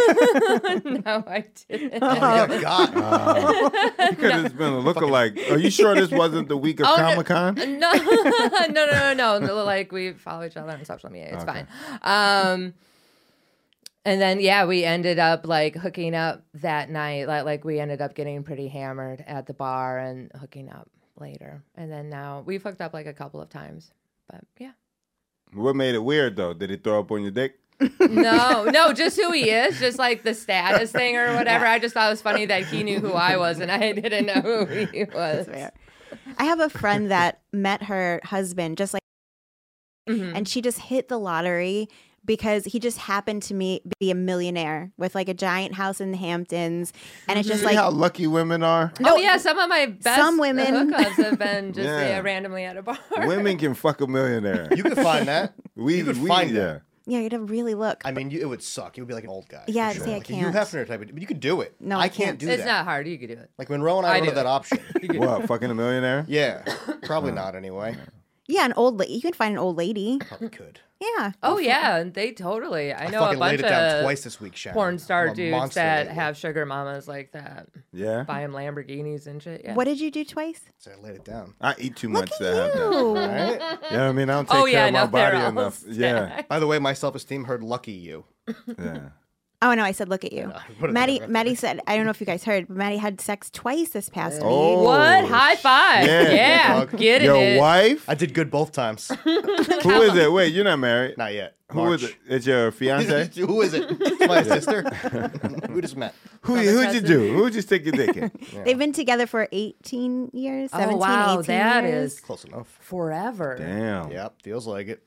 no, I didn't. Oh, my God. You could have been a lookalike. Are you sure this wasn't the week of Oh, no. Comic Con? No, no, no, no, no, no. Like we follow each other on social media. It's Okay. fine. Um, and then yeah, we ended up like hooking up that night. Like, like we ended up getting pretty hammered at the bar and hooking up later. And then now we've hooked up like a couple of times. But yeah. What made it weird though? Did he throw up on your dick? No, no, just who he is, just like the status thing or whatever. I just thought it was funny that he knew who I was and I didn't know who he was. I have a friend that met her husband just like, Mhm. and she just hit the lottery because he just happened to meet, be a millionaire with like a giant house in the Hamptons. And it's just See like, how lucky women are? Oh yeah, some of my best Some women- hookups have been just Yeah. yeah, randomly at a bar. Women can fuck a millionaire. You could find that. We you could we, find yeah. that. yeah, you had to really look. I mean, you, it would suck. It would be like an old guy. for Yeah, sure. see, I like a Hugh can't. Hefner type of, but you could do it. No, I I can't can't. do It's that. not hard. You could do it. Like Monroe and I, I don't do have that it. option. What, fucking a millionaire? Yeah, probably not anyway. Yeah, an old lady. You can find an old lady. Probably could. Yeah. Oh yeah, they totally. I I know a fucking laid bunch it down of twice this week, Sharon. porn star I'm a dudes monster that lately. have sugar mamas like that. Yeah. Buy them Lamborghinis and shit. Yeah. What did you do twice? So I laid it down. I eat too much Look to at have that. you. Right? You know what I mean? I don't take Oh care yeah, of my no, they're body all enough. Yeah. stacked. By the way, my self-esteem heard "lucky you." Yeah. Oh no, I said look at you. I put it Maddie there. Maddie said, I don't know if you guys heard, but Maddie had sex twice this past Oh. week. What? High five. Yeah. Yeah. Dog. Get Your it. wife? I did good both times. Who is it? Wait, you're not married. Not yet. Who March. is it? It's your fiance? Who is it? It's my sister. We just met. Who Brother, who'd you cousin? do? Who'd you stick your dick in? They've been together for eighteen years, Oh seventeen, wow, eighteen that years. is Close enough. forever. Damn. Yep, feels like it.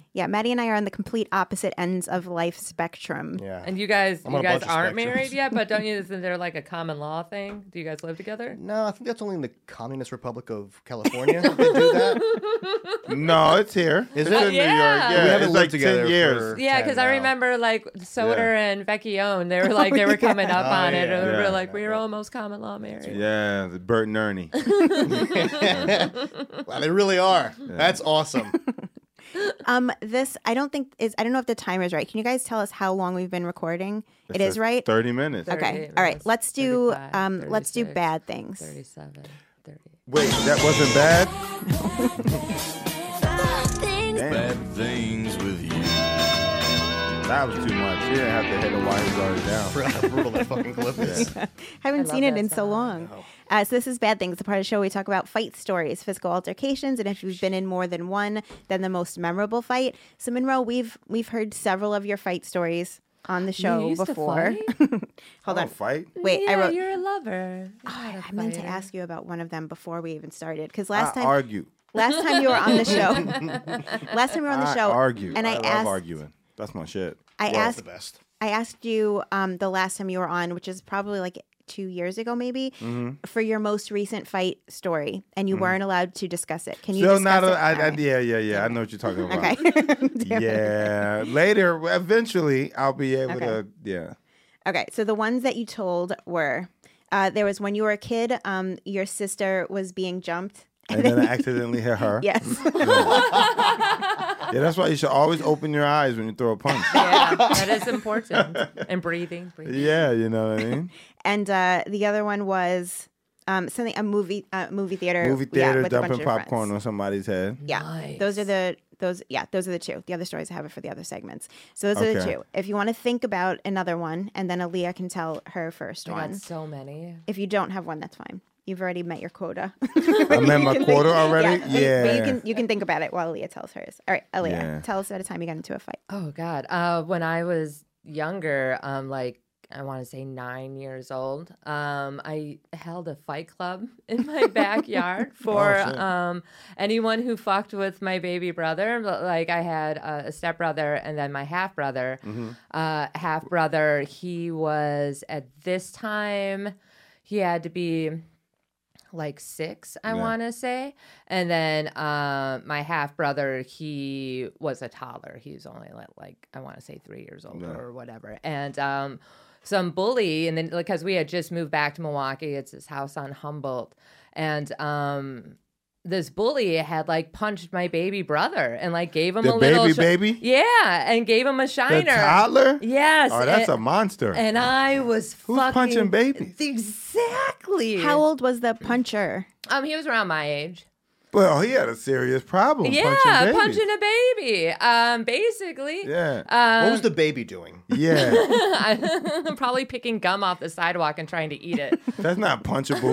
Yeah, Maddie and I are on the complete opposite ends of life spectrum. Yeah. And you guys, I'm you on a guys bunch of aren't spectrums. married yet, but don't you? Isn't there like a common law thing? Do you guys live together? No, I think that's only in the Communist Republic of California. that they do that. No, it's here. Is it's it? in Yeah. New York. Yeah, We haven't it's lived like together ten years. for- Yeah, because I now. remember like Soder Yeah. and Vecchione, they were like they were coming up Oh, on it, yeah. and we were Yeah. like, we were almost common law married. Yeah, the Bert and Ernie. Wow, they really are. That's awesome. Um, this I don't think is I don't know if the timer is right. Can you guys tell us how long we've been recording? It It is says right. Thirty minutes. Thirty Okay. minutes, All right. Let's do thirty-five, um. Let's do thirty-six, bad things. thirty-seven, thirty. Wait, that wasn't bad. Damn, Bad things with you. that was too much. You didn't have to hit it while he was already down. For how brutal that fucking clip is. Haven't I seen love it that in so song. long. Uh, so this is Bad Things, the part of the show where we talk about fight stories, physical altercations, and if you've been in more than one, then the most memorable fight. So Monroe, we've we've heard several of your fight stories on the show used to before. fight? Hold I on. don't fight. Wait, yeah, I wrote. You're a lover. You're I, not a I meant to fighter. ask you about one of them before we even started because I last time, argue. last time you were on the show, last time you were on the I show, argue. and I, I, love asked, arguing. That's my shit. I Well, asked, the best. I asked you um, the last time you were on, which is probably like two years ago, maybe, Mm-hmm. for your most recent fight story, and you weren't allowed to discuss it. Can you Still discuss not. A, it? I, All I, right. yeah, yeah, yeah. I know what you're talking about. Okay. Damn it. Yeah. Later, eventually, I'll be able Okay. to. Yeah. Okay. So the ones that you told were uh, there was when you were a kid, um, your sister was being jumped. And then I accidentally hit her. Yes. Yeah, that's why you should always open your eyes when you throw a punch. Yeah, that is important. And breathing, breathing. Yeah, you know what I mean? And uh, the other one was um, something a movie uh, movie theater. Movie yeah, theater with a bunch dumping of popcorn friends. on somebody's head. Yeah, Nice. those are the those. Yeah, those are the two. The other stories I have it for the other segments. So those are the Okay. two. If you want to think about another one, and then Aaliyah can tell her first I one. got so many. If you don't have one, that's fine. You've already met your quota. I met my quota already? but- Yeah. But you can you can think about it while Aaliyah tells hers. All right, Aaliyah, Yeah. tell us about a time you got into a fight. Oh God. Uh, when I was younger, um, like I want to say nine years old, um, I held a fight club in my backyard for Oh, shit. um anyone who fucked with my baby brother. Like I had uh, a stepbrother and then my half brother. Mm-hmm. Uh, half brother, he was at this time, he had to be like six, I Yeah. want to say. And then uh, my half brother, he was a toddler. He was only like, like I want to say three years old Yeah. or whatever. And um, some bully, and then because we had just moved back to Milwaukee, it's his house on Humboldt. And um, this bully had like punched my baby brother and like gave him The a little baby sh- baby? Yeah, and gave him a shiner. The toddler? Yes. Oh, that's and, a monster. and I was Who's fucking punching babies? Exactly. How old was the puncher? Um, he was around my age. Well, he had a serious problem Yeah, punching babies. punching a baby. Um, basically. Yeah. Um, What was the baby doing? Yeah. probably picking gum off the sidewalk and trying to eat it. That's not punchable.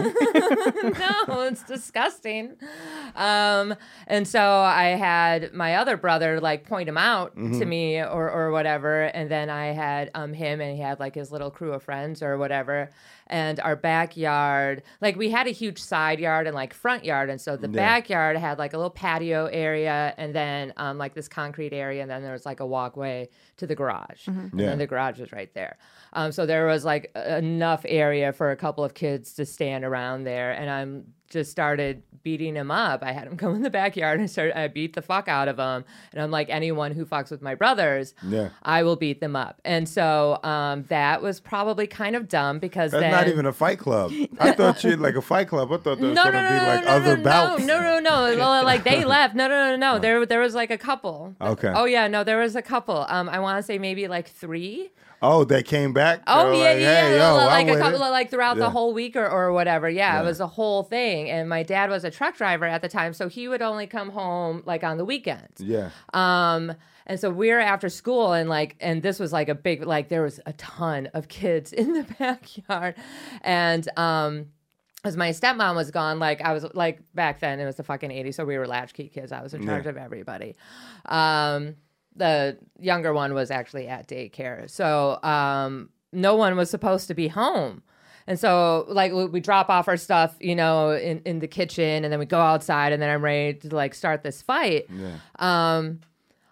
No, it's disgusting. Um, and so I had my other brother like point him out to me or or whatever, and then I had um him and he had like his little crew of friends or whatever. And our backyard, like we had a huge side yard and like front yard, and so the Yeah. backyard had like a little patio area, and then um like this concrete area, and then there was like a walkway to the garage, and Yeah. then the garage was right there. Um, so there was like enough area for a couple of kids to stand around there, and I'm just started beating him up. I had him come in the backyard and started, I beat the fuck out of him. And I'm like, anyone who fucks with my brothers, Yeah. I will beat them up. And so um, that was probably kind of dumb because That's then not even a fight club. I thought you like a fight club. I thought there was no, going no, to no, be no, like no, other no, bouts. No, no, no, no. Well, like they left. No, no, no, no. There, there was like a couple. Okay. Oh yeah, no, there was a couple. Um, I want to say maybe like three. Oh, they came back? Oh They were yeah, like, yeah, hey, yeah. yo, like I'm a with couple it. of like throughout Yeah. the whole week or, or whatever. Yeah, Yeah. it was a whole thing. And my dad was a truck driver at the time, so he would only come home like on the weekends. Yeah. Um, and so we were after school, and like, and this was like a big, like, there was a ton of kids in the backyard, and um. As my stepmom was gone, like I was like back then, it was the fucking eighties, so we were latchkey kids. I was in charge Yeah. of everybody. Um, the younger one was actually at daycare, so um, no one was supposed to be home. And so, like, we, we drop off our stuff, you know, in, in the kitchen, and then we go outside, and then I'm ready to like start this fight. Yeah. Um,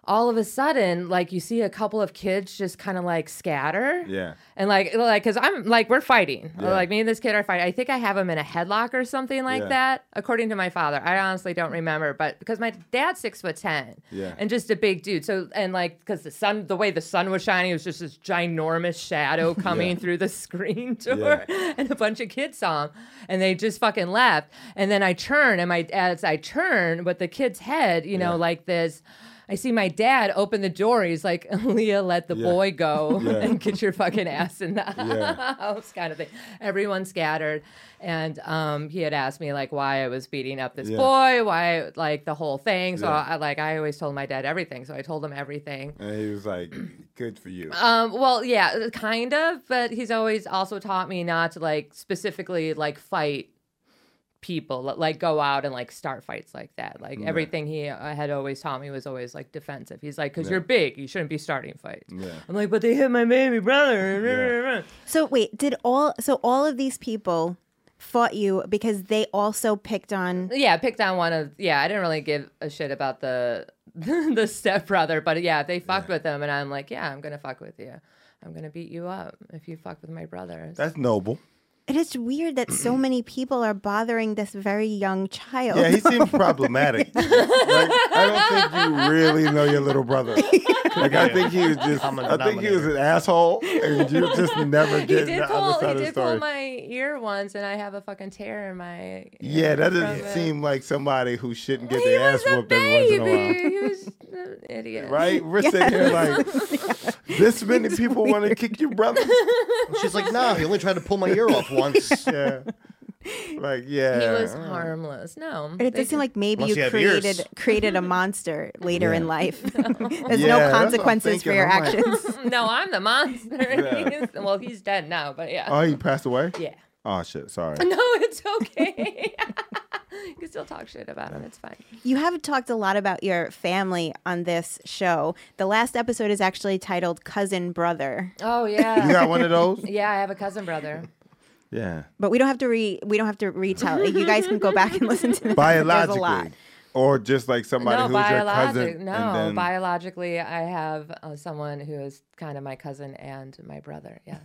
all of a sudden, like you see a couple of kids just kind of like scatter. Yeah. And like, like, cause I'm like, we're fighting. Yeah. Like me and this kid are fighting. I think I have him in a headlock or something like Yeah. that, according to my father. I honestly don't remember, but because my dad's six foot ten Yeah. and just a big dude. So, and like, cause the sun, the way the sun was shining, it was just this ginormous shadow coming Yeah. through the screen door, and a bunch of kids saw him, and they just fucking left. And then I turn, and my as I turn with the kid's head, you know, Yeah. like this. I see my dad open the door. He's like, Leah, let the Yeah. boy go Yeah. and get your fucking ass in the Yeah. house, kind of thing. Everyone scattered. And um, he had asked me, like, why I was beating up this Yeah. boy, why, like, the whole thing. So, Yeah. I, like, I always told my dad everything. So I told him everything. And he was like, good for you. Um, well, yeah, kind of. But he's always also taught me not to, like, specifically, like, fight people, like go out and like start fights like that. Like Yeah. everything he uh, had always taught me was always like defensive. He's like, because Yeah. you're big, you shouldn't be starting fights. Yeah. I'm like, but they hit my baby brother. So wait, did all so all of these people fought you because they also picked on? Yeah, I picked on one of. Yeah, I didn't really give a shit about the the stepbrother, but yeah, they fucked with him, and I'm like, yeah, I'm gonna fuck with you. I'm gonna beat you up if you fuck with my brothers. That's noble. It is weird that so many people are bothering this very young child. Yeah, he seems problematic. Like, I don't think you really know your little brother. Like, I think he was just, Common I think he was denominator. an asshole, and you just never He get did the pull. other He side of the did pull story. my ear once, and I have a fucking tear in my. Ear Yeah, that from doesn't it. seem like somebody who shouldn't get He their was ass a whooped every once in a while. baby. He was an idiot. Right? We're sitting here like, this many people want to kick your brother? She's like, nah, he only tried to pull my ear off once. Yeah. Like, yeah. He was uh, harmless. No. But it They does seem like maybe Unless you you have created ears. created a monster later Yeah. in life. There's Yeah, no that's what I'm consequences for thinking. your I'm like- actions. no, I'm the monster. Yeah. He's- well, he's dead now, but yeah. Oh, he passed away? yeah. Oh, shit. Sorry. No, it's okay. You can still talk shit about him. It's fine. You have talked a lot about your family on this show. The last episode is actually titled Cousin Brother. Oh yeah. You got one of those? Yeah, I have a cousin brother. Yeah. But we don't have to re we don't have to retell it. You guys can go back and listen to this. There's a Biologically. lot. Or just like somebody no, who's your biologic. cousin. No, and then, biologically, I have uh, someone who is kind of my cousin and my brother. Yes,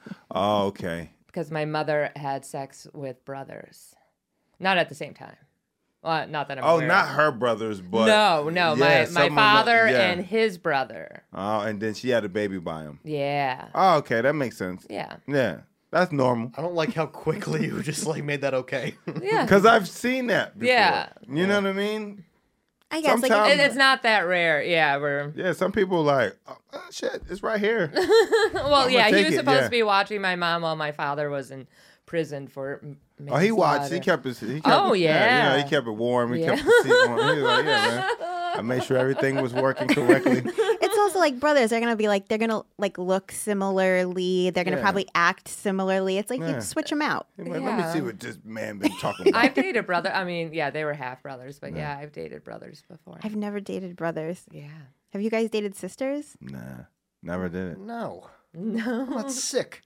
Oh, okay. because my mother had sex with brothers, not at the same time. Well, not that I'm. Oh, aware not of. her brothers, but. no, no, yeah, my my someone father else- yeah. and his brother. Oh, and then she had a baby by him. Yeah, Oh, okay. That makes sense. yeah, Yeah. That's normal. I don't like how quickly you just like made that okay. yeah. Because I've seen that before. Yeah. You know what I mean? I guess like Sometimes- It, it's not that rare. Yeah, we're. Yeah, some people like, oh, oh, shit, it's right here. Well, I'm yeah, gonna he take was it, supposed yeah. to be watching my mom while my father was in prison for. m- Oh, he watched. He manslaughter. kept his. He kept Oh, it, You yeah. know, he kept it warm. He Yeah. kept the seat warm. He was like, yeah, man. I made sure everything was working correctly. it's also like brothers. They're gonna be like they're gonna like look similarly. They're gonna Yeah. probably act similarly. It's like Yeah. you switch them out. He like, Let me Yeah. see what this man been talking about. I've dated brother. I mean, yeah, they were half brothers, but yeah, I've dated brothers before. I've never dated brothers. Yeah. Have you guys dated sisters? Nah, never did it. No. No. I'm not sick.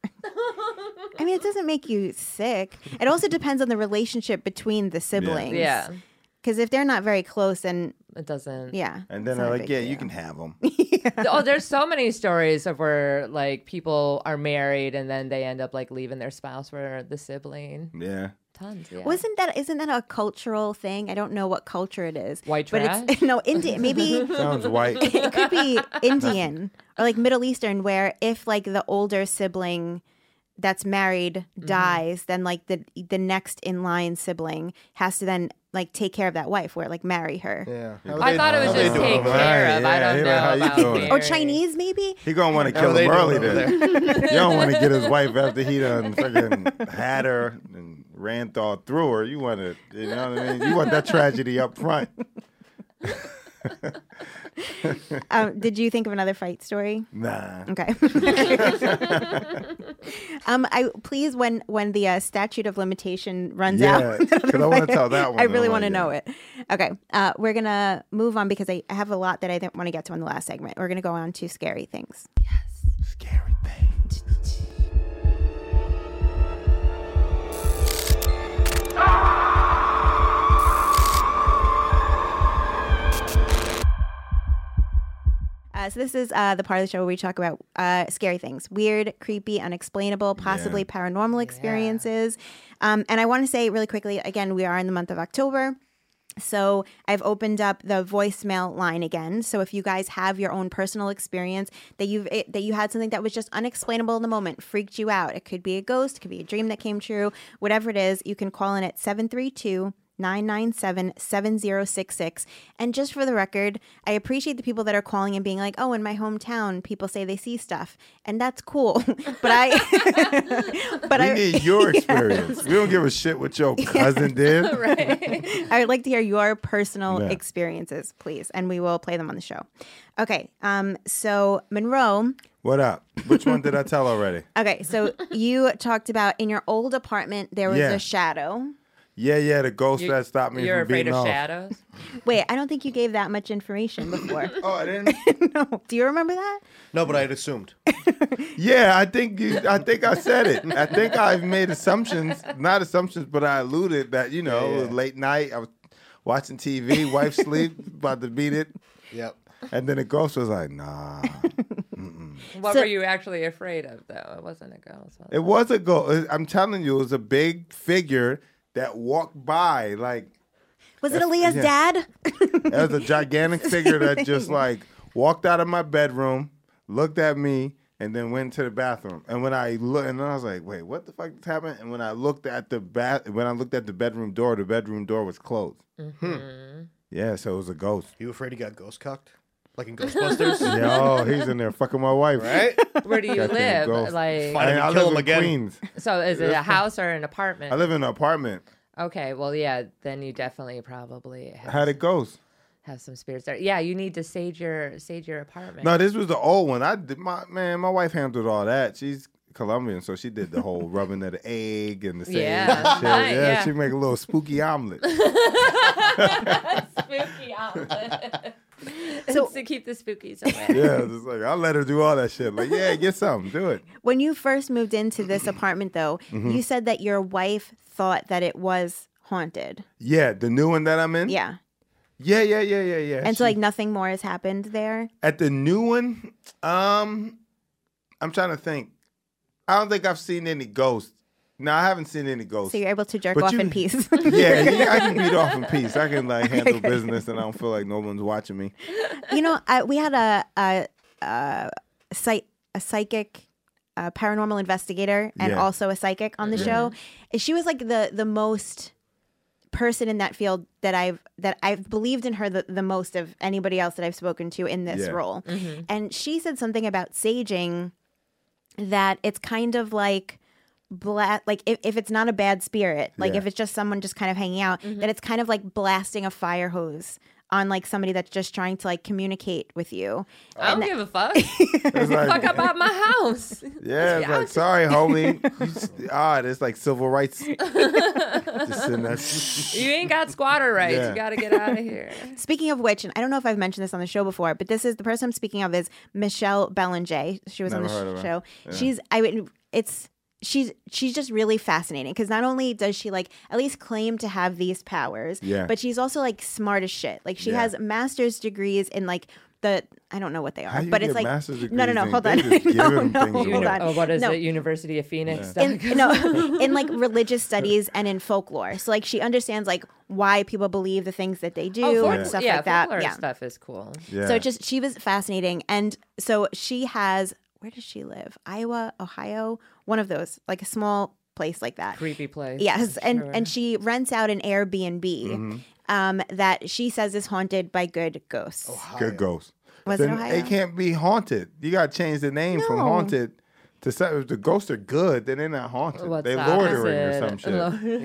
I mean, it doesn't make you sick. It also depends on the relationship between the siblings. Yeah. Because if they're not very close, then It doesn't. yeah. And it's then they're not a like, big yeah, deal. you can have them. Oh, there's so many stories of where like people are married and then they end up like leaving their spouse for the sibling. Yeah. Tons. Yeah. Wasn't that isn't that a cultural thing? I don't know what culture it is. White but it's trash? no Indian. Maybe Sounds white. it could be Indian or like Middle Eastern, where if like the older sibling that's married dies, then like the the next in line sibling has to then like take care of that wife, or like marry her. Yeah. I thought it was How they just doing? take care Right, of. I yeah, don't he know like, how you about doing? Or married. Chinese, maybe. He gonna want to How kill they him doing early over then. You don't want to get his wife after he done freaking had her and ran th- through her. You want to, you know what I mean? You want that tragedy up front. Um, did you think of another fight story? Nah. Okay. um, I please when when the uh, statute of limitation runs Yeah, out. 'cause I wanna tell that one. I really I'm want to like, know yeah. it. Okay, uh, we're gonna move on because I I have a lot that I didn't want to get to in the last segment. We're gonna go on to scary things. Scary things. Uh, so this is uh, the part of the show where we talk about uh, scary things, weird, creepy, unexplainable, possibly Yeah. paranormal experiences. Um, and I want to say really quickly, again, we are in the month of October. So I've opened up the voicemail line again. So if you guys have your own personal experience that you've it, that you had something that was just unexplainable in the moment, freaked you out. It could be a ghost, it could be a dream that came true, whatever it is, you can call in at seven three two, nine nine seven, seven zero six six. And just for the record, I appreciate the people that are calling and being like, oh, in my hometown, people say they see stuff. And that's cool. But I but we I need your experience. We don't give a shit what your cousin did. Right. I would like to hear your personal Yeah. experiences, please. And we will play them on the show. Okay. Um, so Monroe. What up? Which one did I tell already? Okay, so you talked about in your old apartment there was Yeah. a shadow. Yeah, yeah, the ghost You- that stopped me You're from afraid beating of off. shadows? Wait, I don't think you gave that much information before. Oh, I didn't? No. Do you remember that? No, but I had assumed. Yeah, I think you, I think I said it. I think I've made assumptions, not assumptions, but I alluded that, you know, Yeah, it was yeah. late night. I was watching T V, wife sleep, about to beat it. Yep. And then the ghost was like, nah. What So- were you actually afraid of, though? It wasn't a ghost. was It was a ghost. I'm telling you, it was a big figure that walked by. Like, Was it That's- Aaliyah's yeah. dad? it was a gigantic figure that just like walked out of my bedroom, looked at me, and then went to the bathroom. And when I looked, and I was like, "Wait, what the fuck just happened?" And when I looked at the bath, when I looked at the bedroom door, the bedroom door was closed. Mm-hmm. Yeah, so it was a ghost. You afraid he got ghost cucked? Like in Ghostbusters? Yo, he's in there fucking my wife. Right? Where do you Goddamn live? ghost. Like, Find him I, I and kill live him in again. Queens. so is it a house or an apartment? I live in an apartment. Okay, well, yeah, then you definitely probably I have, had a ghost. have some spirits there. Yeah, you need to sage your sage your apartment. No, this was the old one. I did my man. My wife handled all that. She's Colombian, so she did the whole rubbing of the egg and the sage. Yeah, and shit. nice, yeah, yeah. she make a little spooky omelet. Spooky outlet. So- to keep the spookies away. Yeah, just like I let her do all that shit. Like, yeah, get something, do it. When you first moved into this apartment, though, Mm-hmm. you said that your wife thought that it was haunted. Yeah, the new one that I'm in. Yeah. yeah, yeah, yeah, yeah, yeah. And so, She- like, nothing more has happened there? at the new one, um, I'm trying to think. I don't think I've seen any ghosts. No, I haven't seen any ghosts. So you're able to jerk But off you- in peace? yeah, yeah, I can beat off in peace. I can like handle business, and I don't feel like no one's watching me. You know, I, we had a a, a, psych, a psychic, a paranormal investigator, and Yeah. also a psychic on the show. And she was like the the most person in that field that I've that I've believed in her the, the most of anybody else that I've spoken to in this Yeah. role. And she said something about saging that it's kind of like bla- like if, if it's not a bad spirit, like Yeah. if it's just someone just kind of hanging out, that it's kind of like blasting a fire hose on like somebody that's just trying to like communicate with you. I don't give a fuck. It's like, fuck about my house. yeah, it's like sorry, homie. You just, ah, it's like civil rights. Just sitting there. You ain't got squatter rights. Yeah. You got to get out of here. Speaking of which, and I don't know if I've mentioned this on the show before, but this is the person I'm speaking of is Michelle Belanger. She was Never on heard the of sh- her. show. Yeah. She's I would it's she's she's just really fascinating because not only does she like at least claim to have these powers, Yeah. but she's also like smart as shit. Like she Yeah. has master's degrees in like the I don't know what they are, How you but it's get like master's no, no, degrees no. in- Hold they on, just give no, them no, things hold away. on. Oh, what is No. it? University of Phoenix. In, no, in like religious studies and in folklore. So like she understands like why people believe the things that they do Oh, folk- and stuff yeah, like that. folklore Yeah. stuff is cool. Yeah. So just she was fascinating, and so she has where does she live? Iowa, Ohio, one of those, like a small place like that. Creepy place. Yes, and Sure. and she rents out an Airbnb Mm-hmm. um, that she says is haunted by good ghosts. Good ghost. Was it Then Ohio? It can't be haunted. You got to change the name from No. haunted to something. If the ghosts are good, then they're not haunted. What's they the loitering or opposite? some shit. Lo- They're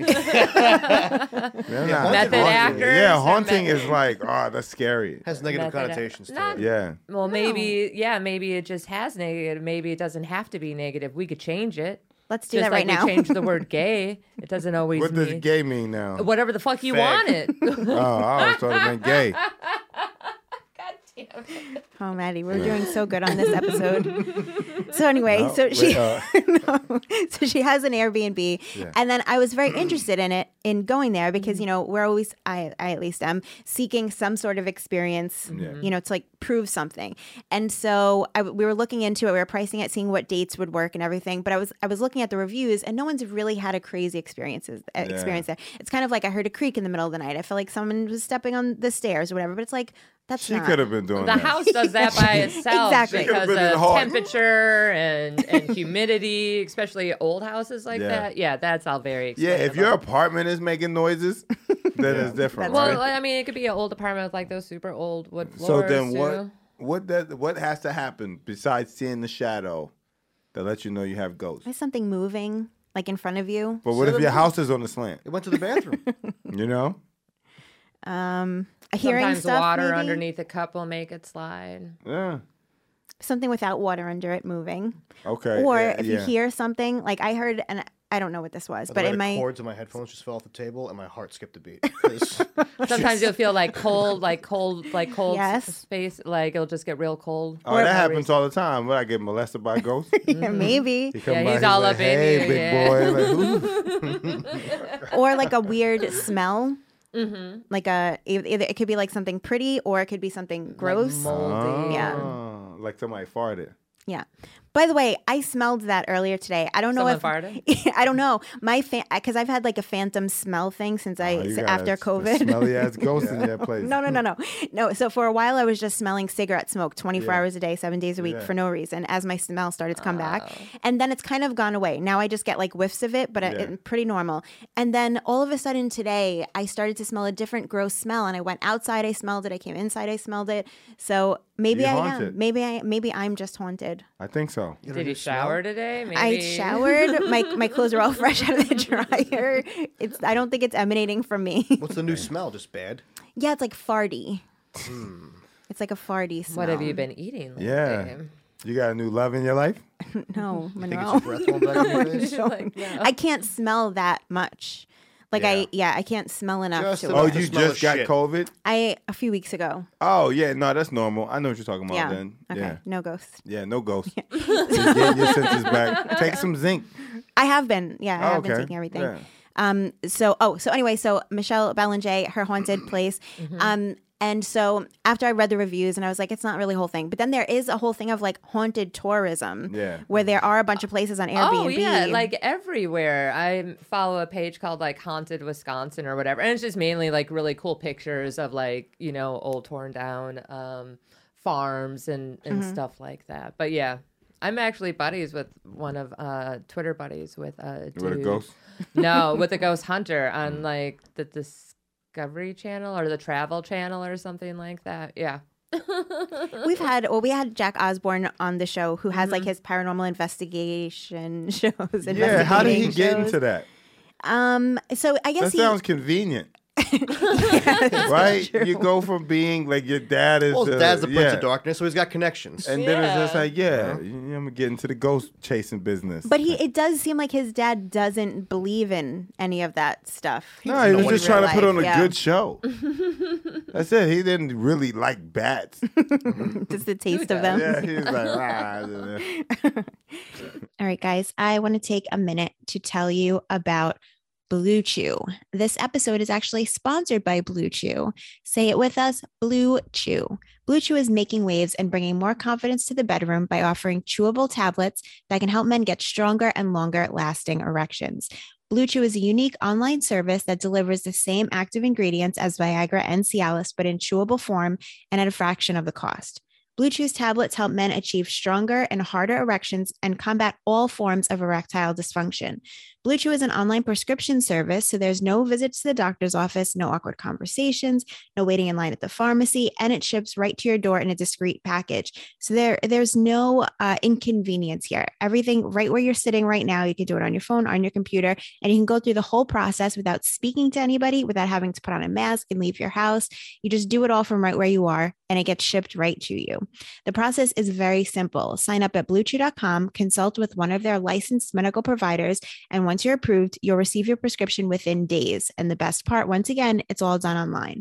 not Method haunted. actors Yeah, or haunting method- is like, oh, that's scary. Has negative Method- connotations to Not- it. Yeah. Well, maybe, yeah, maybe it just has negative. Maybe it doesn't have to be negative. We could change it. Let's do Just that like right now. we change the word gay. It doesn't always What does mean gay mean now? whatever the fuck you Fag. want it. Oh, I always thought it meant gay. God damn Oh, Maddie, we're doing so good on this episode. So anyway, No, so wait, she, uh, no. so she has an Airbnb, Yeah. and then I was very interested in it, in going there because you know we're always, I, I at least am seeking some sort of experience, Yeah. you know, to like prove something. And so I, we were looking into it, we were pricing it, seeing what dates would work and everything. But I was, I was looking at the reviews, and no one's really had a crazy experiences uh, Yeah. experience there. It's kind of like I heard a creak in the middle of the night. I felt like someone was stepping on the stairs or whatever. But it's like that's She not. could have been doing The that. house does that by itself Exactly. because Could've been in of hard. temperature and, and humidity, especially old houses like Yeah. that. Yeah, that's all very Yeah, if your explainable. apartment is making noises, then it's different, Well, right? I mean, it could be an old apartment with like those super old wood So floors. then what? too. What does what has to happen besides seeing the shadow that lets you know you have ghosts? There's something moving like in front of you. But what if your house is on the slant? It went to the bathroom. You know? Um, hearing Sometimes stuff, water maybe? underneath a cup will make it slide. Yeah. Something without water under it moving. Okay. Or yeah, if yeah. you hear something, like I heard, and I don't know what this was, By the but way, in the my cords of my headphones just fell off the table, and my heart skipped a beat. 'Cause- Sometimes you'll feel like cold, like cold, like cold Yes. s- space. Like it'll just get real cold. Oh, that happens all the time. What, I get molested by ghosts? yeah, maybe, He come Yeah, by, he's all like, up in hey, you, big yeah. boy. Like, ooh. or like a weird smell. Mm-hmm. Like a either it could be like something pretty or it could be something gross. moldy. Yeah. Oh, like somebody farted. Yeah. By the way, I smelled that earlier today. I don't know Someone if farted? I don't know my because I've had like a phantom smell thing since I Oh, you s- got after a- a COVID. Smelly ass ghost in that place. No, no, no, no, no. So for a while, I was just smelling cigarette smoke, twenty-four Yeah. hours a day, seven days a week Yeah. for no reason. As my smell started to come back, Oh. and then it's kind of gone away. Now I just get like whiffs of it, but Yeah. it, pretty normal. And then all of a sudden today, I started to smell a different gross smell, and I went outside. I smelled it. I came inside. I smelled it. So maybe You're I haunted. am. Maybe I. Maybe I'm just haunted. I think so. You know, Did you you smell? shower today? Maybe. I showered. my my clothes are all fresh out of the dryer. It's. I don't think it's emanating from me. What's the new smell? Just bad? Yeah, it's like farty. It's like a farty smell. What have you been eating? Lately? Yeah. You got a new love in your life? No, Think it's Monroe. your breath going back in your face? Like, no. I can't smell that much. Like Yeah. I, yeah, I can't smell enough Just to. enough. Oh, to you smell just the got shit. COVID? I a few weeks ago. Oh, yeah. No, that's normal. I know what you're talking about Yeah. then. Okay. Yeah. No ghost. Yeah, no ghost. You're getting your senses back. Take some zinc. I have been. Yeah, I Oh, have been okay. taking everything. Yeah. Um. So oh. So anyway. So Michelle Belanger, her haunted place. Mm-hmm. Um. And so after I read the reviews, and I was like, it's not really a whole thing. But then there is a whole thing of like haunted tourism. Yeah. Where there are a bunch of places on Airbnb. Oh yeah, like everywhere. I follow a page called like Haunted Wisconsin or whatever, and it's just mainly like really cool pictures of like you know old torn down um, farms and and Mm-hmm. stuff like that. But yeah, I'm actually buddies with one of uh, Twitter buddies with a With a dude- ghost? No, with a ghost hunter on like the Discovery Channel or the Travel Channel or something like that. Yeah. We've had well, we had Jack Osborne on the show who has Mm-hmm. like his paranormal investigation shows. Yeah, how did he investigating get shows. into that? Um, so I guess That he. sounds convenient. Right? You go from being like your dad is Well, his uh, dad's the Prince yeah. of Darkness, so he's got connections. And then it's just Yeah. like, yeah, I'm gonna get into the ghost chasing business. But he, it does seem like his dad doesn't believe in any of that stuff. no, he was in just real trying to put life, on a yeah. good show. That's it. He didn't really like bats. Just the taste of them. Yeah, he was like, ah. All right, guys, I want to take a minute to tell you about Blue Chew. This episode is actually sponsored by Blue Chew. Say it with us, Blue Chew. Blue Chew is making waves and bringing more confidence to the bedroom by offering chewable tablets that can help men get stronger and longer lasting erections. Blue Chew is a unique online service that delivers the same active ingredients as Viagra and Cialis, but in chewable form and at a fraction of the cost. Blue Chew's tablets help men achieve stronger and harder erections and combat all forms of erectile dysfunction. Blue Chew is an online prescription service, so there's no visits to the doctor's office, no awkward conversations, no waiting in line at the pharmacy, and it ships right to your door in a discreet package. So there, there's no uh, inconvenience here. Everything right where you're sitting right now, you can do it on your phone, on your computer, and you can go through the whole process without speaking to anybody, without having to put on a mask and leave your house. You just do it all from right where you are, and it gets shipped right to you. The process is very simple. Sign up at blue chew dot com, consult with one of their licensed medical providers, and once you're approved, you'll receive your prescription within days. And the best part, once again, it's all done online.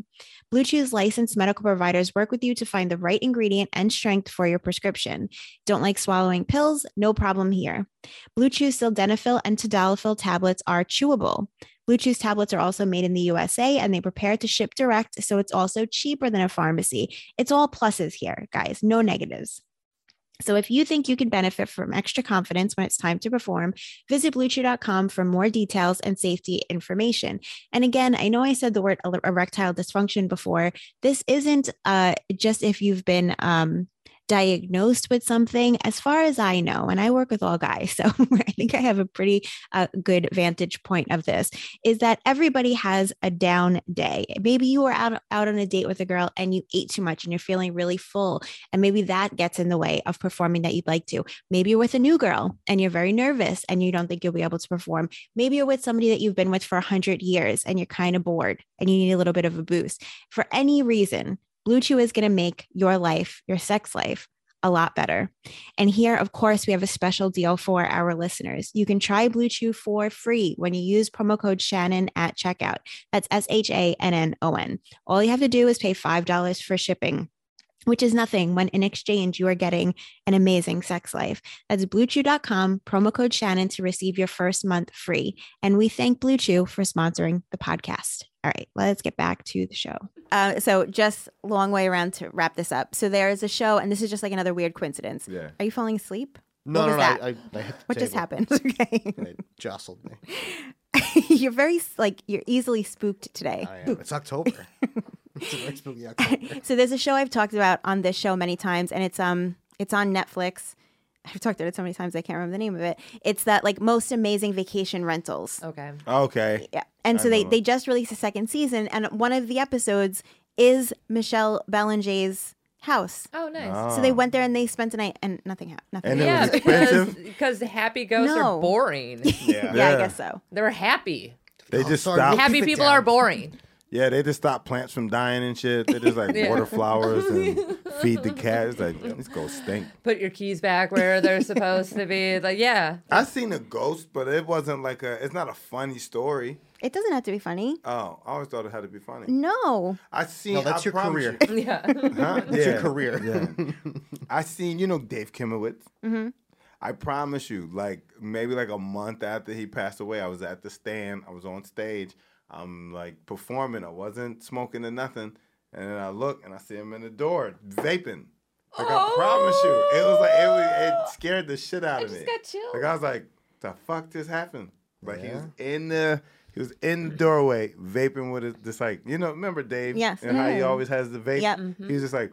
Blue Chew's licensed medical providers work with you to find the right ingredient and strength for your prescription. Don't like swallowing pills? No problem here. Blue Chew's sildenafil and tadalafil tablets are chewable. Blue Chew's tablets are also made in the U S A and they prepare to ship direct, so it's also cheaper than a pharmacy. It's all pluses here, guys, no negatives. So if you think you can benefit from extra confidence when it's time to perform, visit blue chew dot com for more details and safety information. And again, I know I said the word erectile dysfunction before. This isn't uh, just if you've been um, diagnosed with something. As far as I know, and I work with all guys, so I think I have a pretty uh, good vantage point of this, is that everybody has a down day. Maybe you were out, out on a date with a girl and you ate too much and you're feeling really full. And maybe that gets in the way of performing that you'd like to. Maybe you're with a new girl and you're very nervous and you don't think you'll be able to perform. Maybe you're with somebody that you've been with for a hundred years and you're kind of bored and you need a little bit of a boost. For any reason, Blue Chew is going to make your life, your sex life, a lot better. And here, of course, we have a special deal for our listeners. You can try Blue Chew for free when you use promo code Shannon at checkout. That's S H A N N O N. All you have to do is pay five dollars for shipping, which is nothing when in exchange you are getting an amazing sex life. That's blue chew dot com, promo code Shannon to receive your first month free. And we thank Blue Chew for sponsoring the podcast. All right, let's get back to the show. Uh, so just long way around to wrap this up. So there is a show, and this is just like another weird coincidence. Yeah. Are you falling asleep? No, what no, was no. that? I, I, I hit the what just table. happened? Okay. And it jostled me. You're very, like, you're easily spooked today. I am. It's October. It's a very spooky October. So there's a show I've talked about on this show many times, and it's um it's on Netflix. I've talked about it so many times I can't remember the name of it. It's that like Most Amazing Vacation Rentals. Okay. Okay. Yeah. And I so they, know. they just released a second season, and one of the episodes is Michelle Belanger's house. Oh, nice. So they went there and they spent a night, and nothing happened. Nothing And it Yeah, was because expensive? because happy ghosts No. are boring. Yeah. yeah, I Yeah. guess so. They're happy. They Oh, just sorry. stopped. Happy keep it people down. are boring. Yeah, they just stop plants from dying and shit. They just like Yeah. water flowers and feed the cats. Like, these ghosts stink. Put your keys back where they're supposed to be. Like, yeah. I seen a ghost, but it wasn't like a. It's not a funny story. It doesn't have to be funny. Oh, I always thought it had to be funny. No. I seen. No, that's I your promise career. you- Yeah. Huh? That's your career. Yeah. I seen, you know, Dave Kimowitz. Mm-hmm. I promise you, like maybe like a month after he passed away, I was at the stand. I was on stage. I'm like performing. I wasn't smoking or nothing. And then I look and I see him in the door vaping. Like I promise you, it was like it, was, it scared the shit out I of just me. got chills. Like I was like, the fuck just happened? Like he Yeah. was in the. He was in the doorway vaping with his, this like, you know, remember Dave? Yes. And how he Mm. always has the vape? Yep. He was just like,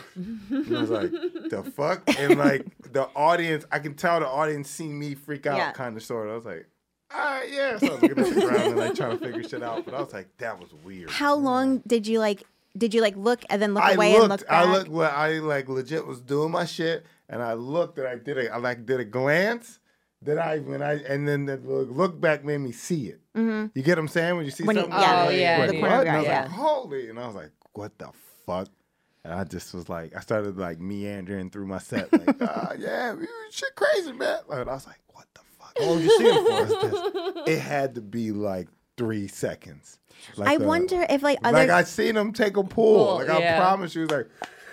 he was like, the fuck? And like the audience, I can tell the audience seen me freak out Yeah. kind of sort of. I was like, all right, yeah. So I was looking at the ground and like trying to figure shit out. But I was like, that was weird. How long did you like, did you like look and then look I away looked, and look back? I looked, well, I like legit was doing my shit. And I looked and I did a, I like did a glance. Then I, when I, and then the look, look back made me see it. Mm-hmm. You get what I'm saying? When you see When you- something, yeah, like, Oh, yeah, like, the what? corner And of I your was eye, like, holy, and I was like, what the fuck? And I just was like, I started like meandering through my set, like, ah, yeah, you shit crazy, man. And I was like, what the fuck? How long did you see him for? What's this? It had to be like three seconds. Like I a- wonder if like other like I seen him take a pull. Pull, Like I yeah. promise you, like,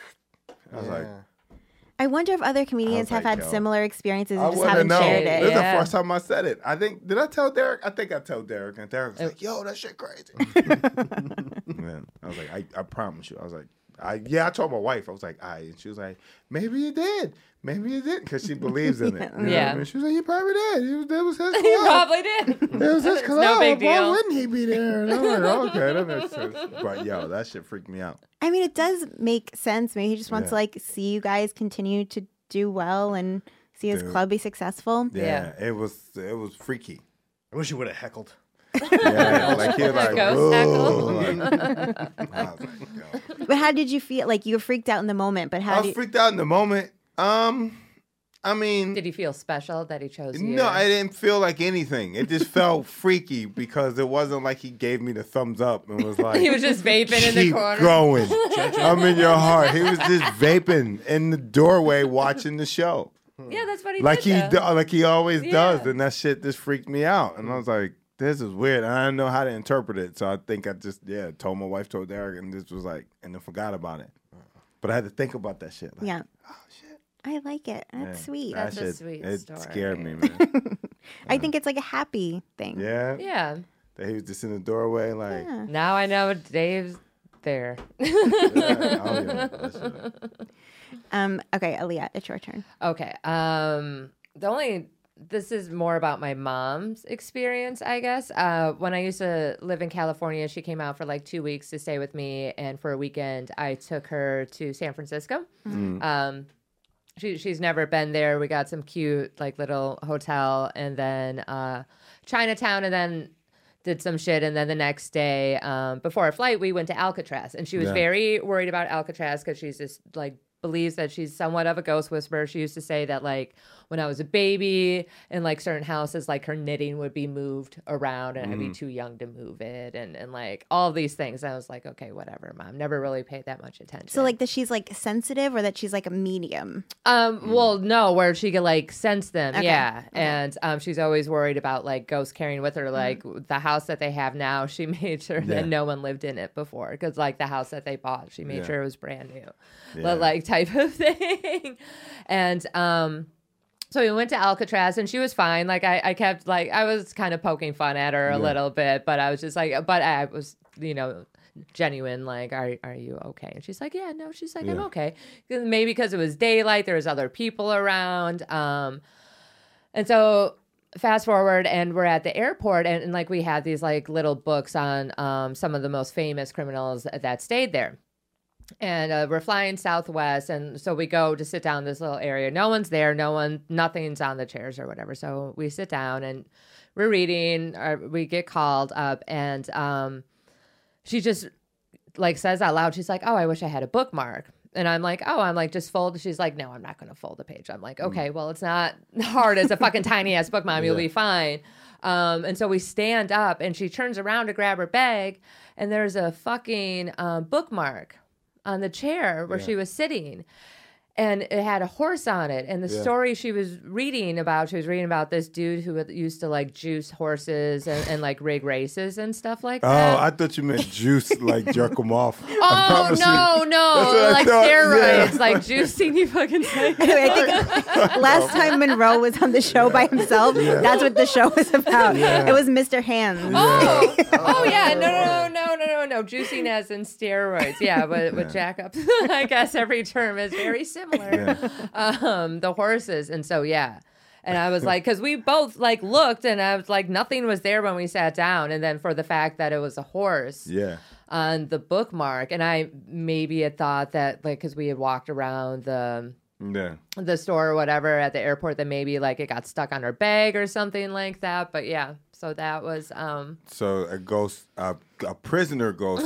I was like, I wonder if other comedians have like, had yo, similar experiences I and just wanna haven't know. shared This it. is Yeah. the first time I said it. I think did I tell Derek? I think I told Derek, and Derek was like, "Yo, that shit crazy." Man, I was like, I, I promise you. I was like, I yeah. I told my wife. I was like, I, and she was like, maybe you did, maybe you did, because she believes in it. You know Yeah. what I mean? She was like, you probably did. It was, that was his He club. probably did. It was his It's club. no big Why deal. wouldn't he be there? And I'm like, okay, that makes sense. But yo, that shit freaked me out. I mean, it does make sense. Maybe he just wants Yeah. to like see you guys continue to do well and see his Dude. club be successful. Yeah, it was it was freaky. I wish you would have heckled. Yeah, like he was like, Ghost "Whoa." heckle. Like, I was like, yo. But how did you feel? Like you were freaked out in the moment, but how I did was you... freaked out in the moment. Um, I mean, Did he feel special that he chose you? no, I didn't feel like anything. It just felt freaky because it wasn't like he gave me the thumbs up and was like, He was just vaping in the keep corner. going. I'm in your heart. He was just vaping in the doorway watching the show. Yeah, that's what he Like he did. do, though. like he always Yeah. does, and that shit just freaked me out. And I was like, this is weird. I didn't know how to interpret it. So I think I just, yeah, told my wife, told Derek, and this was like, and then forgot about it. But I had to think about that shit. Like, Yeah. oh, shit. I like it. That's Yeah, sweet. that That's a shit, sweet it story. scared me, man. I think it's like a happy thing. Yeah. Yeah. That he was just in the doorway, like, Yeah. Now I know Dave's there. yeah, oh, yeah, that shit. Um, okay, Aaliyah, it's your turn. Okay. Um, the only this is more about my mom's experience, I guess. Uh, when I used to live in California, she came out for like two weeks to stay with me, and for a weekend, I took her to San Francisco. Mm. Um, she she's never been there. We got some cute like little hotel, and then uh, Chinatown, and then did some shit, and then the next day, um, before our flight, we went to Alcatraz, and she was Yeah. very worried about Alcatraz because she's just like believes that she's somewhat of a ghost whisperer. She used to say that like when I was a baby in like certain houses, like her knitting would be moved around and I'd be too young to move it, and and like all of these things. I was like, okay, whatever, mom. Never really paid that much attention. So like that she's like sensitive, or that she's like a medium. Um, well, no, where she could like sense them, Okay. yeah. And um, she's always worried about like ghosts carrying with her. Like the house that they have now, she made sure Yeah. that no one lived in it before, because like the house that they bought, she made Yeah. sure it was brand new, Yeah. but like type of thing. And um, so we went to Alcatraz, and she was fine. Like I, I kept like I was kind of poking fun at her a Yeah. little bit, but I was just like, but I was, you know. Genuine, like, are are you okay? And she's like, yeah, no. She's like, I'm Yeah. okay. 'Cause maybe because it was daylight, there was other people around. Um, and so fast forward, and we're at the airport, and, and like we had these like little books on um some of the most famous criminals that stayed there. And uh, we're flying Southwest, and so we go to sit down in this little area. No one's there. No one, nothing's on the chairs or whatever. So we sit down, and we're reading. Or we get called up, and um. She just like says out loud, she's like, oh, I wish I had a bookmark. And I'm like, oh, I'm like, just fold. She's like, no, I'm not going to fold the page. I'm like, okay, well, it's not hard. It's a fucking tiny ass book, mom. You'll Yeah. be fine. Um, and so we stand up, and she turns around to grab her bag, and there's a fucking um, bookmark on the chair where Yeah. she was sitting. And it had a horse on it. And the Yeah. story she was reading about, she was reading about this dude who had- used to like juice horses and, and like rig races and stuff like Oh, that. I thought you meant juice, like jerk them off. I Oh promise you. no, That's what no, I like thought, steroids, yeah. like juicing. You fucking say. Anyway, I think last time Monroe was on the show by himself, that's what the show was about. Yeah. It was Mister Hands. Oh, oh yeah, no, no, no, no, no, no, juicing as in steroids. Yeah, but with jack up, I guess every term is very similar. Um, the horses, and so yeah. And I was like, because we both like looked, and I was like, nothing was there when we sat down. And then for the fact that it was a horse Yeah. on the bookmark, and I maybe had thought that like because we had walked around the Yeah. the store or whatever at the airport, that maybe like it got stuck on her bag or something like that. But yeah, so that was um So a ghost, a, a prisoner ghost,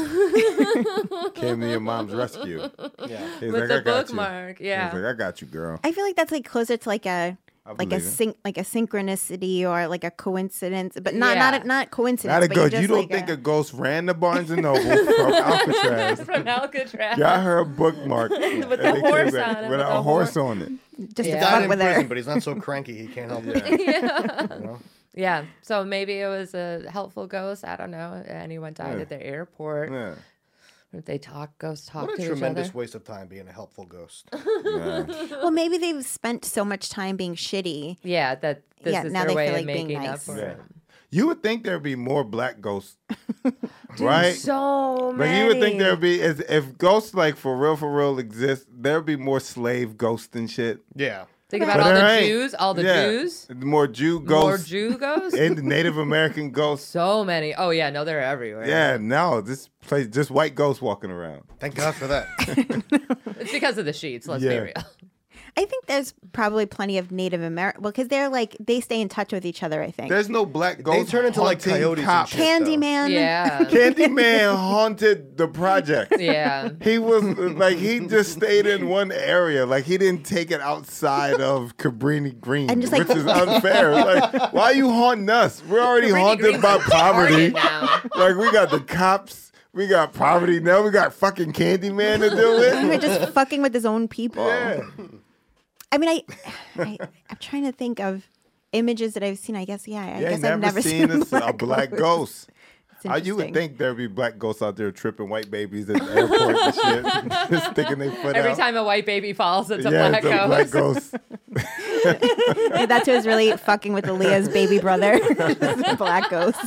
came to your mom's rescue. Yeah. He's with like, the I got bookmark. you. Yeah. He's like, I got you, girl. I feel like that's like closer to like a I like a believe it. syn- like a synchronicity or like a coincidence, but not Yeah. not a, not coincidence. Not a but ghost. just You don't like think a, a ghost ran to Barnes and Noble from Alcatraz, From Alcatraz. got her a bookmark With and the they came horse back on it, with with a the horse horse. on it. just Yeah. to Died fuck in with prison, her. but he's not so cranky he can't help it. yeah. You know? Yeah. So maybe it was a helpful ghost. I don't know. Anyone died Yeah. at the airport. Yeah. They talk, ghosts talk What a to each tremendous other. waste of time being a helpful ghost. Yeah. Well, maybe they've spent so much time being shitty. Yeah, that this Yeah, is now their they way feel of like being making up nice. for Yeah. it. You would think there'd be more black ghosts, right? So Like many. you would think there'd be, if, if ghosts like for real, for real exist, there'd be more slave ghosts and shit. Yeah. Think about But all there the ain't. Jews, all the Yeah. Jews, More Jew more ghosts, Jew ghosts. and Native American ghosts. So many. Oh yeah, no, they're everywhere. Yeah, no, this place just white ghosts walking around. Thank God for that. It's because of the sheets. Let's Yeah. be real. I think there's probably plenty of Native American. Well, because they're like they stay in touch with each other. I think. There's no black ghosts. turn into, like, haunting coyotes and cops. shit. though. Candyman. Yeah. Candyman haunted the project. Yeah. He was like he just stayed in one area. Like he didn't take it outside of Cabrini Green, And just, like- which is unfair. Like, why are you haunting us? We're already Cabrini haunted Green's by retarded poverty. now. Like we got the cops, we got poverty. Now we got fucking Candyman to deal We're with. just fucking with his own people. Yeah. I mean, I, I I'm trying to think of images that I've seen, I guess, yeah, I You guess ain't I've never never seen a, black a black ghost. It's How you would interesting. think there'd be black ghosts out there tripping white babies at the airport and shit, just sticking their foot Every out. time a white baby falls, it's a yeah, black it's a black ghost. ghost. Yeah, that's who was really fucking with Aaliyah's baby brother. Black ghost.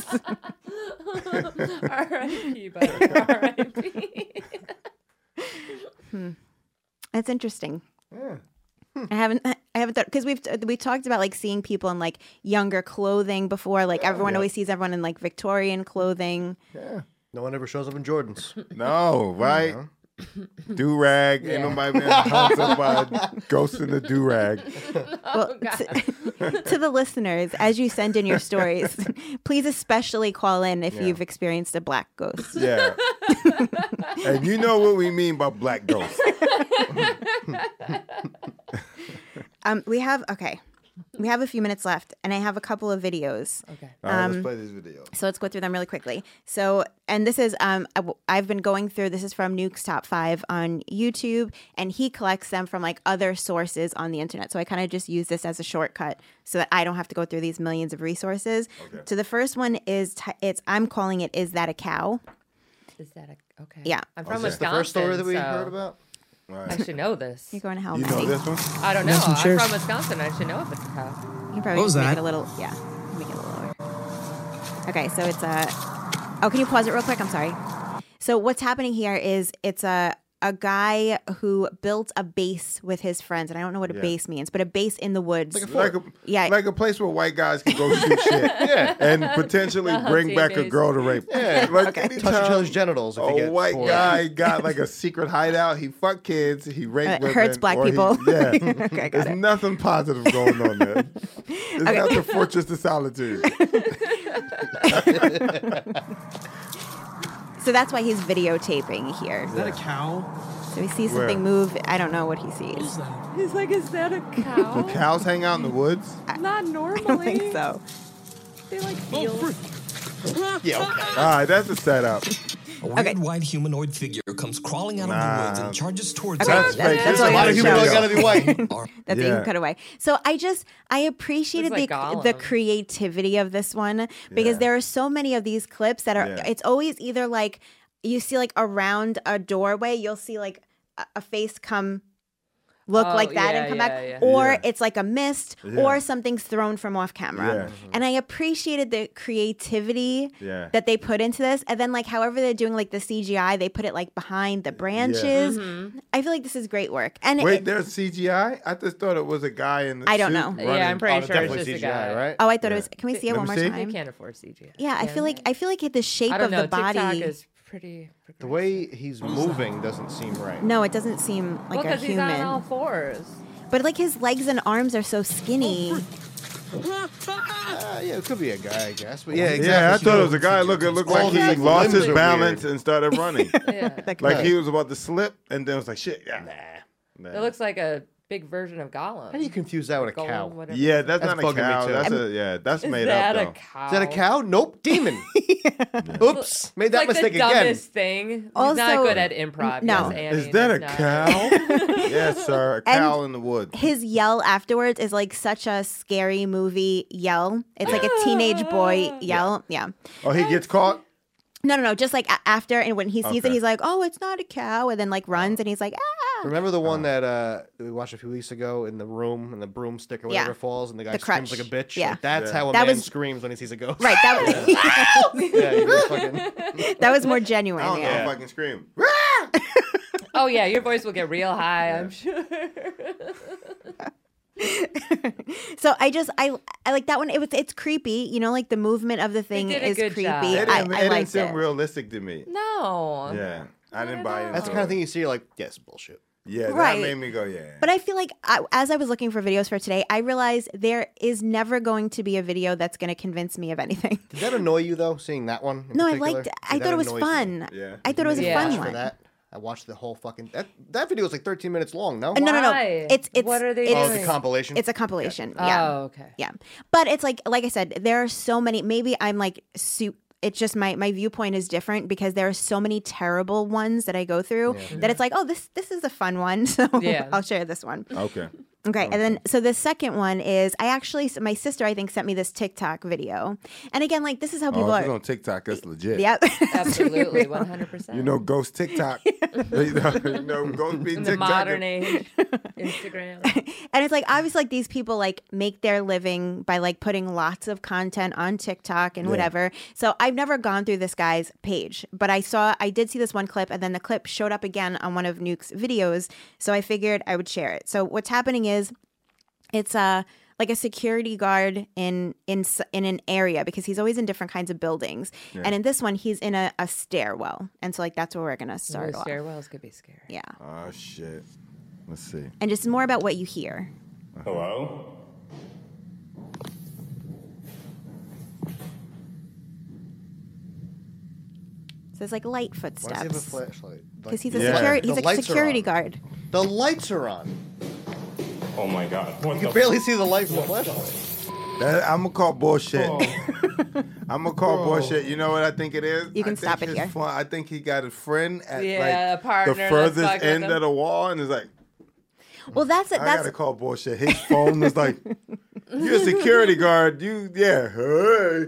R I P, buddy. R I P. Hmm. That's interesting. Yeah. I haven't, I haven't thought because we've we talked about like seeing people in like younger clothing before. Like everyone yeah. always sees everyone in like Victorian clothing. Yeah. No one ever shows up in Jordans. No, right? Do rag. Ain't nobody been haunted by a ghost in the do rag. Well, to, to the listeners, as you send in your stories, please especially call in if Yeah. you've experienced a black ghost. Yeah. And you know what we mean by black ghosts. Um, we have okay, we have a few minutes left, and I have a couple of videos. Okay. All right, Um, let's play these videos. So let's go through them really quickly. So, and this is, um, I w- I've been going through, this is from Nuke's Top five on YouTube, and he collects them from like other sources on the internet. So I kind of just use this as a shortcut so that I don't have to go through these millions of resources. Okay. So the first one is, t- it's, I'm calling it, Is That a Cow? Is that a, okay? Yeah. I'm from Is this Wisconsin. the first story that we so heard about? I should know this. You're going to hell, You know Maddie. this one? I don't know. Got some I'm shares. from Wisconsin. I should know if it's a cow. You can probably What was just make that? it a little, yeah, make it a little lower. Okay, so it's a, oh, can you pause it real quick? I'm sorry. So what's happening here is it's a, a guy who built a base with his friends, and I don't know what a Yeah. base means, but a base in the woods. Like a, Yeah. like a place where white guys can go shoot shit. Yeah. And potentially The bring hunting back a base. girl to rape. Yeah. Like Okay. Touch each anytime other's genitals if you a get white bored. guy got like a secret hideout, he fucked kids, he raped Uh, women. hurts black or he- people. yeah. Okay, got There's it. nothing positive going on there. It's not the fortress of solitude. So that's why he's videotaping here. Is that a cow? So he sees Where? something move. I don't know what he What sees. is that? He's like, is that a cow? Cows hang out in the woods. Not normally. I don't think so. They like feel. Yeah, okay. All right, that's a setup. A weird Okay. white humanoid figure comes crawling out of Nah. the woods and charges towards Okay, That's us. fake. that's There's all a you lot gotta of show. humans gotta be white. That's Yeah. that you can cut away. So I just I appreciated Looks the like the Gollum. creativity of this one because Yeah. there are so many of these clips that are. Yeah. It's always either like you see like around a doorway, you'll see like a, a face come. Look Oh, like that yeah, and come yeah, back, yeah. or Yeah. it's like a mist, Yeah. or something's thrown from off camera. Yeah. And I appreciated the creativity Yeah. that they put into this, and then like however they're doing like the C G I, they put it like behind the branches. Mm-hmm. I feel like this is great work. And Wait, it, there's C G I? I just thought it was a guy in the I don't suit know. running. Yeah, I'm pretty Oh, sure it's definitely just C a G I, guy. right? oh, I thought Yeah. it was. Can we see it Let one me more see. time? They can't afford C G I. Yeah, I Can feel like they? I feel like the shape I don't of know. the body. TikTok is pretty. The way he's moving doesn't seem right. No, it doesn't seem like well, a because he's on human. all fours. But like his legs and arms are so skinny. Uh, yeah, it could be a guy, I guess. But yeah, Yeah, exactly. I thought it was a guy. Look, it looked All like his, he like, lost limbs his are balance weird. and started running. Yeah. Like, Like he was about to slip, and then was like, "Shit, yeah, nah." It looks like a big version of Gollum. How do you confuse that with a Gollum, cow? whatever. Yeah, that's, That's not a bugging me, cow. too. That's a yeah. That's Is made that up a though. cow? Is that a cow? Nope, demon. Oops, made It's that like mistake the again. dumbest thing. He's Also- not good at improv. No. Yes, Andy, Is that a that's not- cow? Yes, sir. A And cow in the woods. his yell afterwards is like such a scary movie yell. It's like a teenage boy yell. Yeah. Oh, he gets caught. No, no, no. Just like a- after, and when he sees it, Okay. he's like, "Oh, it's not a cow," and then like runs, and he's like, "Ah!" Remember the one that uh, we watched a few weeks ago in the room, and the broomstick or Yeah. whatever falls, and the guy The screams crutch. like a bitch. Yeah. Like, that's Yeah. how a That man was- screams when he sees a ghost. Right. That was Yeah, he goes fucking. that was more genuine. I don't know Yeah. if I can scream. Oh yeah, your voice will get real high. I'm sure. So I just I I like that one. It was it's creepy. You know, like the movement of the thing did a is good creepy. job. It I, didn't, I it didn't liked seem it. realistic to me. No. Yeah, I didn't buy into That's the it. kind of thing you see. You're like, yeah, it's bullshit. Yeah, that Right. made me go, yeah. But I feel like I, as I was looking for videos for today, I realized there is never going to be a video that's going to convince me of anything. Did that annoy you though? Seeing that one? in No, I particular? liked. See, I that thought it was annoys me. fun. Yeah. I thought it was a Yeah. fun Watch one. for that. I watched the whole fucking that that video was like thirteen minutes long. No, Uh, No, no, no. Why? It's it's What are they it's, oh, doing? the compilation. It's a compilation. Yeah. Oh, okay. Yeah. But it's like like I said, there are so many maybe I'm like su- it's just my my viewpoint is different because there are so many terrible ones that I go through that it's like, oh, this this is a fun one. So Yeah. I'll share this one. Okay. Okay, and then so the second one is I actually so my sister I think sent me this TikTok video, and again like this is how people oh, are. if it's on TikTok, that's legit. Yep, Absolutely, one hundred percent. You know, ghost TikTok. you, know, you know, ghost be In TikTok. the modern age, Instagram. And it's like obviously like these people like make their living by like putting lots of content on TikTok and Yeah. whatever. So I've never gone through this guy's page, but I saw I did see this one clip, and then the clip showed up again on one of Nuke's videos. So I figured I would share it. So what's happening is it's a like a security guard in in s- in an area because he's always in different kinds of buildings. Yeah. And in this one, he's in a, a stairwell, and so like that's where we're gonna Ooh, start off. stairwells could be scary. Yeah, Oh shit. Let's see. and just more about what you hear. Hello? So there's like light Why does he have a footsteps flashlight? because he's a Yeah. security The he's a lights are security on. guard. The lights are on. Oh my god. What You the can barely see the light from the flashlight. That, I'm gonna call bullshit. I'm gonna call bullshit. You know what I think it is? You can I stop think it his here. fri- I think he got a friend at Yeah, like a partner the that's furthest fucking end with him. of the wall, and is like, Well, that's I that's gotta call bullshit. His phone is like, you're a security guard. You, yeah, hey,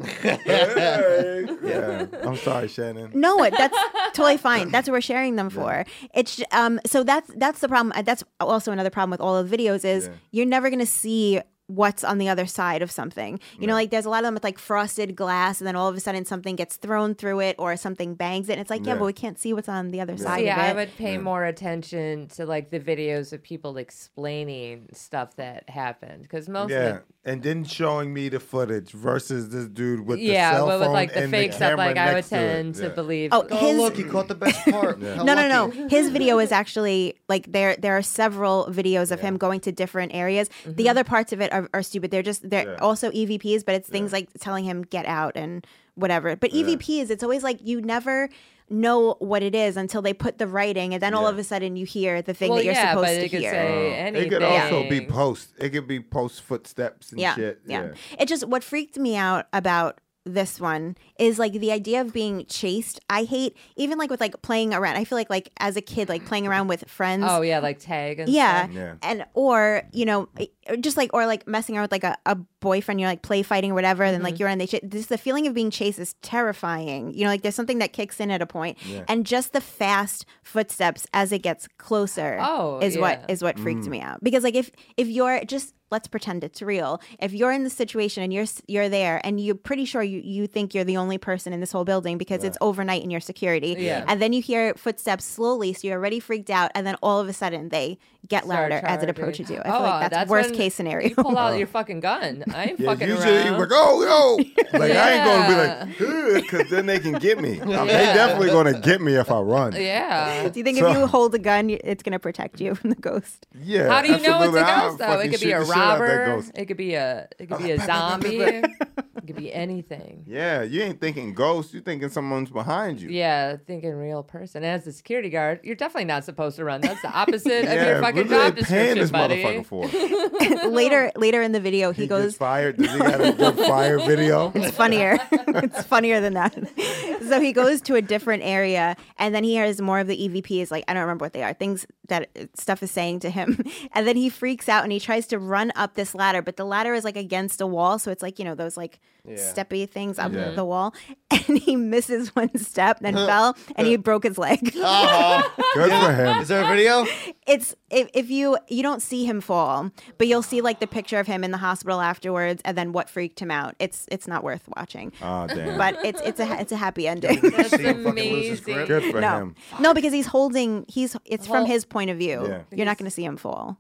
hey. Yeah. I'm sorry, Shannon. no, it that's totally fine. That's what we're sharing them for. It's j- um so that's that's the problem. Uh, That's also another problem with all of the videos is Yeah. you're never gonna see what's on the other side of something. You know, like there's a lot of them with like frosted glass, and then all of a sudden something gets thrown through it or something bangs it. And it's like, yeah, Yeah. but we can't see what's on the other side Yeah, of it. I would pay more attention to like the videos of people explaining stuff that happened because most Yeah, of and then showing me the footage versus this dude with the the yeah, cell but phone with like the and fake the stuff, camera like I would next to it. tend to Yeah. believe. Oh, Oh, his look, he caught the best part. How no, no, no. lucky. His video is actually like there. There are several videos of him going to different areas. The other parts of it are, are stupid. They're just they're Yeah. also E V Ps, but it's things like telling him get out and whatever. But E V Ps, it's always like you never know what it is until they put the writing, and then all Yeah. of a sudden you hear the thing well, that you're yeah, supposed but to it could hear. say It anything. could also be post. It could be post footsteps and yeah, shit. yeah. It just what freaked me out about this one is like the idea of being chased. I hate even like with like playing around. I feel like like as a kid, like playing around with friends. Oh yeah, like tag and yeah. stuff. Yeah. And or you know or just like or like messing around with like a, a boyfriend, you're like play fighting or whatever, and then like you're on they ch- this the feeling of being chased is terrifying. You know, like there's something that kicks in at a point. Yeah. And just the fast footsteps as it gets closer Oh, is what yeah. is what freaked Mm. me out. Because like if if you're just let's pretend it's real. If you're in the situation and you're s- you're there and you're pretty sure you, you think you're the only person in this whole building because it's overnight and you're security, Yeah. and then you hear footsteps slowly, so you're already freaked out, and then all of a sudden they get Start louder as it charging. approaches you. I feel Oh, like that's, that's worst when case scenario. You pull out your fucking gun. I ain't Yeah, fucking usually around. you're like, oh, yo. Like, I ain't going to be like, because then they can get me. They definitely going to get me if I run. Yeah. Do you think So- if you hold a gun, you- it's going to protect you from the ghost? Yeah. How do you know it's absolutely. a I'll ghost though? fucking It could be shoot a the shit out that robber. ghost. It could be a it could be a zombie. It could be anything. Yeah, you ain't thinking ghost. You thinking someone's behind you. Yeah, thinking real person. As a security guard, you're definitely not supposed to run. That's the opposite of Yeah, your fucking what are job they paying description, this buddy. motherfucker for? later, later in the video, he, He goes. gets fired. Does he got a good fire video? It's funnier. It's funnier than that. So he goes to a different area, and then he hears more of the E V Ps. Like I don't remember what they are. Things that stuff is saying to him, and then he freaks out and he tries to run up this ladder, but the ladder is like against a wall, so it's like you know those like steppy things up Yeah. the wall, and he misses one step, then fell, and he broke his leg. Uh-huh. Good for him. Is there a video? It's if, if you you don't see him fall, but you'll see like the picture of him in the hospital afterwards, and then what freaked him out. It's it's not worth watching. Oh, damn. But it's it's a it's a happy ending. That's See him fucking lose his amazing. grip? Good for no, him. no, because he's holding. He's it's from Hold- his point of view. Yeah. You're not going to see him fall.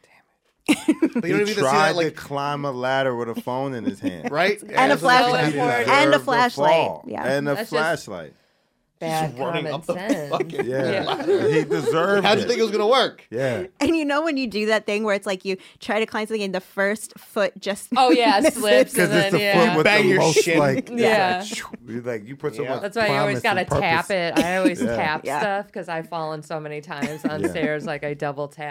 But you don't He even see tried that, like, to climb a ladder with a phone in his hand. right? And Yeah, a that's what I'm flashlight. saying. Teleport. And a Deserved to flashlight. fall. Yeah. And a That's just- flashlight. Bad running common up the sense. fucking Yeah. He deserved How'd it. you think it was gonna work? Yeah. And you know when you do that thing where it's like you try to climb something and the first foot just Oh yeah, misses. slips Because and it's then the yeah. foot with Bang the your most shin. like, Yeah. it's like, you like you put so Yeah. much That's why you always promise gotta and tap purpose. it. I always Yeah. tap Yeah. stuff because I've fallen so many times on Yeah. stairs. Like I double tap.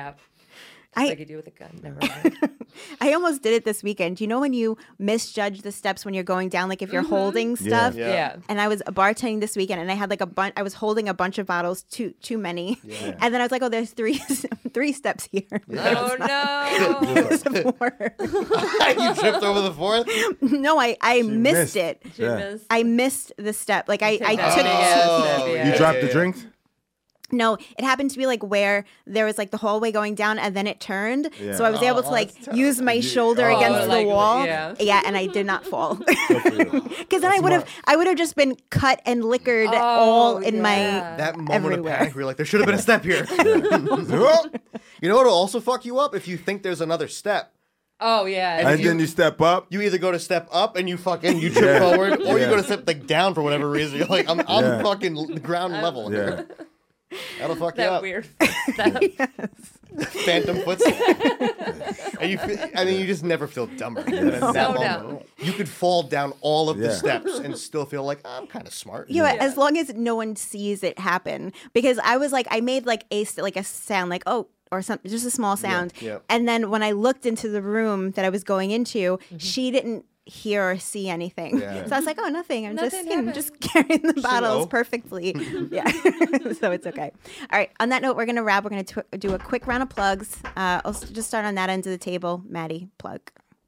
Just I- like you do with a gun. Never mind. I almost did it this weekend. Do you know when you misjudge the steps when you're going down, like if you're Mhm. holding stuff? Yeah. Yeah. And I was bartending this weekend, and I had like a bunch. I was holding a bunch of bottles, too too many. Yeah. And then I was like, oh, there's three three steps here. Oh no! There's four. You tripped over the fourth? No, I I She missed, missed. it. She Yeah. missed. I missed the step. Like I I Take that took. big ass step, Oh, yeah. You yeah, dropped yeah, the yeah. drinks? No, it happened to be like where there was like the hallway going down and then it turned. Yeah. So I was able to Oh, like that's use my shoulder oh, against like, the wall. yeah. Yeah, and I did not fall. Good for you. Because then I would have I would have just been cut and liquored Oh, all in yeah. my That moment everywhere. of panic, we're like, there should have been a step here. Oh, You know what'll also fuck you up? If you think there's another step. Oh yeah. and then you step up. You either go to step up and you fucking you trip Yeah. forward, or you Yeah. go to step like down for whatever reason. You're like, I'm I'm Yeah. fucking l- ground level. Yeah. here. That'll fuck you that up. weird step. Phantom footstep. And you, feel, I mean, you just never feel dumber. than in So that dumb. moment. You could fall down all of the Yeah. steps and still feel like I'm kind of smart. Yeah, as long as no one sees it happen. Because I was like, I made like a like a sound, like oh, or something, just a small sound. yeah. And then when I looked into the room that I was going into, Mm-hmm. she didn't hear or see anything. Yeah. So I was like, oh, nothing. I'm just, Nothing you know, happened. just carrying the bottles no. perfectly. Yeah. So it's okay. All right. On that note, we're gonna wrap. We're gonna tw- do a quick round of plugs. Uh, I'll s- just start on that end of the table. Maddie, plug.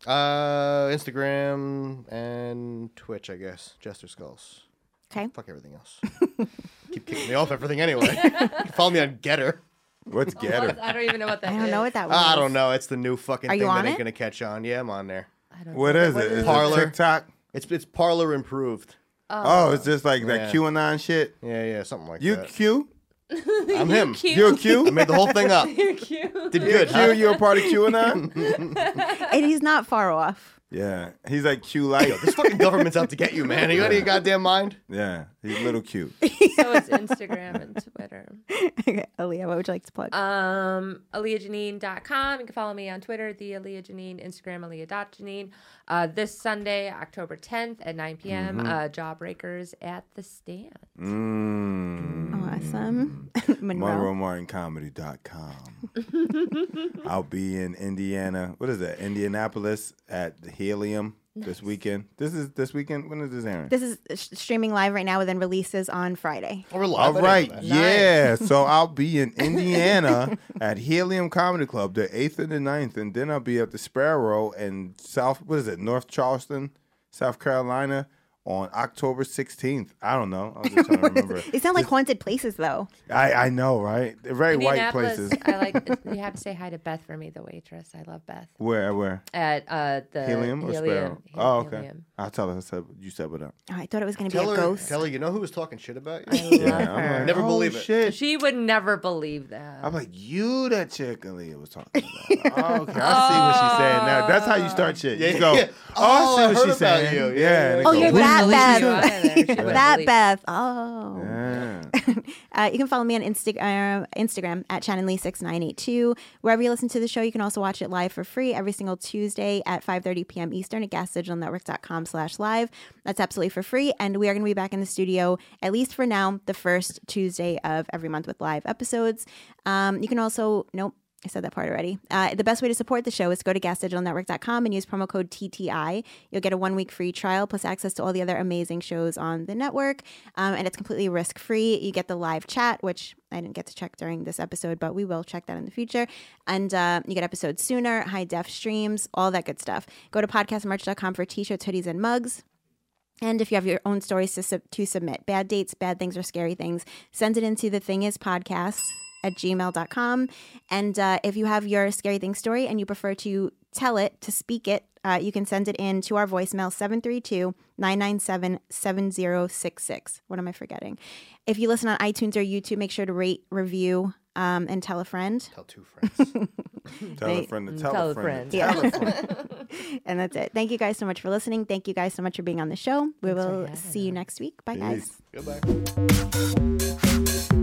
Uh, Instagram and Twitch, I guess. Jester Skulls. Okay. Fuck everything else. Keep kicking me off everything anyway. You can follow me on Getter. What's Getter? I don't even know what that I is. don't know what that was. I don't know. It's the new fucking Are you thing on that ain't it? gonna catch on. Yeah, I'm on there. I don't What know. is it? Is Parler. it TikTok? It's it's Parlor improved. Oh, it's just like that Yeah. QAnon shit. Yeah, yeah, something like You that. Q? I'm him. Cute. You a Q? I made the whole thing up. You're cute. Did You a good, Q? huh? You a part of QAnon? And he's not far off. Yeah, he's like Q light. Yo, this fucking government's out to get you, man. You got any goddamn mind? Yeah, he's a little cute. So it's Instagram and Twitter. Okay, Aaliyah, what would you like to plug? Um, Aaliyah Janine dot com. You can follow me on Twitter, the Aaliyah Janine, Instagram, Aaliyah dot Janine. Uh, this Sunday, October tenth at nine p.m., Mm-hmm. uh, Jawbreakers at the Stand. Mm. Awesome. Monroe. Monroe Martin Comedy dot com. I'll be in Indiana. What is that? Indianapolis at the Helium this weekend. This is this weekend. When is this airing? This is sh- streaming live right now, and then releases on Friday. Oh, we're All live. I didn't right, know that. yeah. So I'll be in Indiana at Helium Comedy Club the eighth and the ninth, and then I'll be at the Sparrow in South. What is it? North Charleston, South Carolina, on October sixteenth. I don't know. I was just trying to remember. They sound like haunted places, though. I I know, right? They're very white Indianapolis, places. I like. You have to say hi to Beth for me, the waitress. I love Beth. Where where? At uh, the Helium or Sparrow? Helium. Oh, okay. Helium. I'll tell her. I said you said what up. Oh, I thought it was going to be Tell a her, ghost. tell her, you know who was talking shit about I you? love I'm her. like, Never oh, believe it. Shit. She would never believe that. I'm like, you that chick Aaliyah was talking about. Oh, okay, I see what she's saying now. That's how you start shit. You Yeah, go, yeah. oh, I Oh, see I what heard she's about saying. you. Yeah. Yeah, and yeah. it Oh, goes, you're Wouldn't that believe you Beth. either. She wouldn't That believe- Beth. Oh. Yeah. Uh, you can follow me on Insta- uh, Instagram at Shannon Lee six nine eight two. Wherever you listen to the show, you can also watch it live for free every single Tuesday at five thirty p.m. Eastern at gas digital network dot com slash live. That's absolutely for free. And we are going to be back in the studio, at least for now, the first Tuesday of every month with live episodes. Um, you can also, nope. I said that part already. Uh, the best way to support the show is to go to gas digital network dot com and use promo code T T I. You'll get a one-week free trial plus access to all the other amazing shows on the network. Um, and it's completely risk-free. You get the live chat, which I didn't get to check during this episode, but we will check that in the future. And uh, you get episodes sooner, high-def streams, all that good stuff. Go to podcast merch dot com for t-shirts, hoodies, and mugs. And if you have your own stories to, sub- to submit, bad dates, bad things, or scary things, send it into the thing is podcast at gmail dot com. And uh, if you have your scary thing story and you prefer to tell it, to speak it, uh, you can send it in to our voicemail, seven three two, nine nine seven, seven zero six six. What am I forgetting? If you listen on iTunes or YouTube, make sure to rate, review, um, and tell a friend. Tell two friends. Tell They- a friend to tell, Tell a a friend. friend. to Yeah. tell a friend. And that's it. Thank you guys so much for listening. Thank you guys so much for being on the show. We Thanks for will having see you us. next week. Bye, Peace. guys. Goodbye.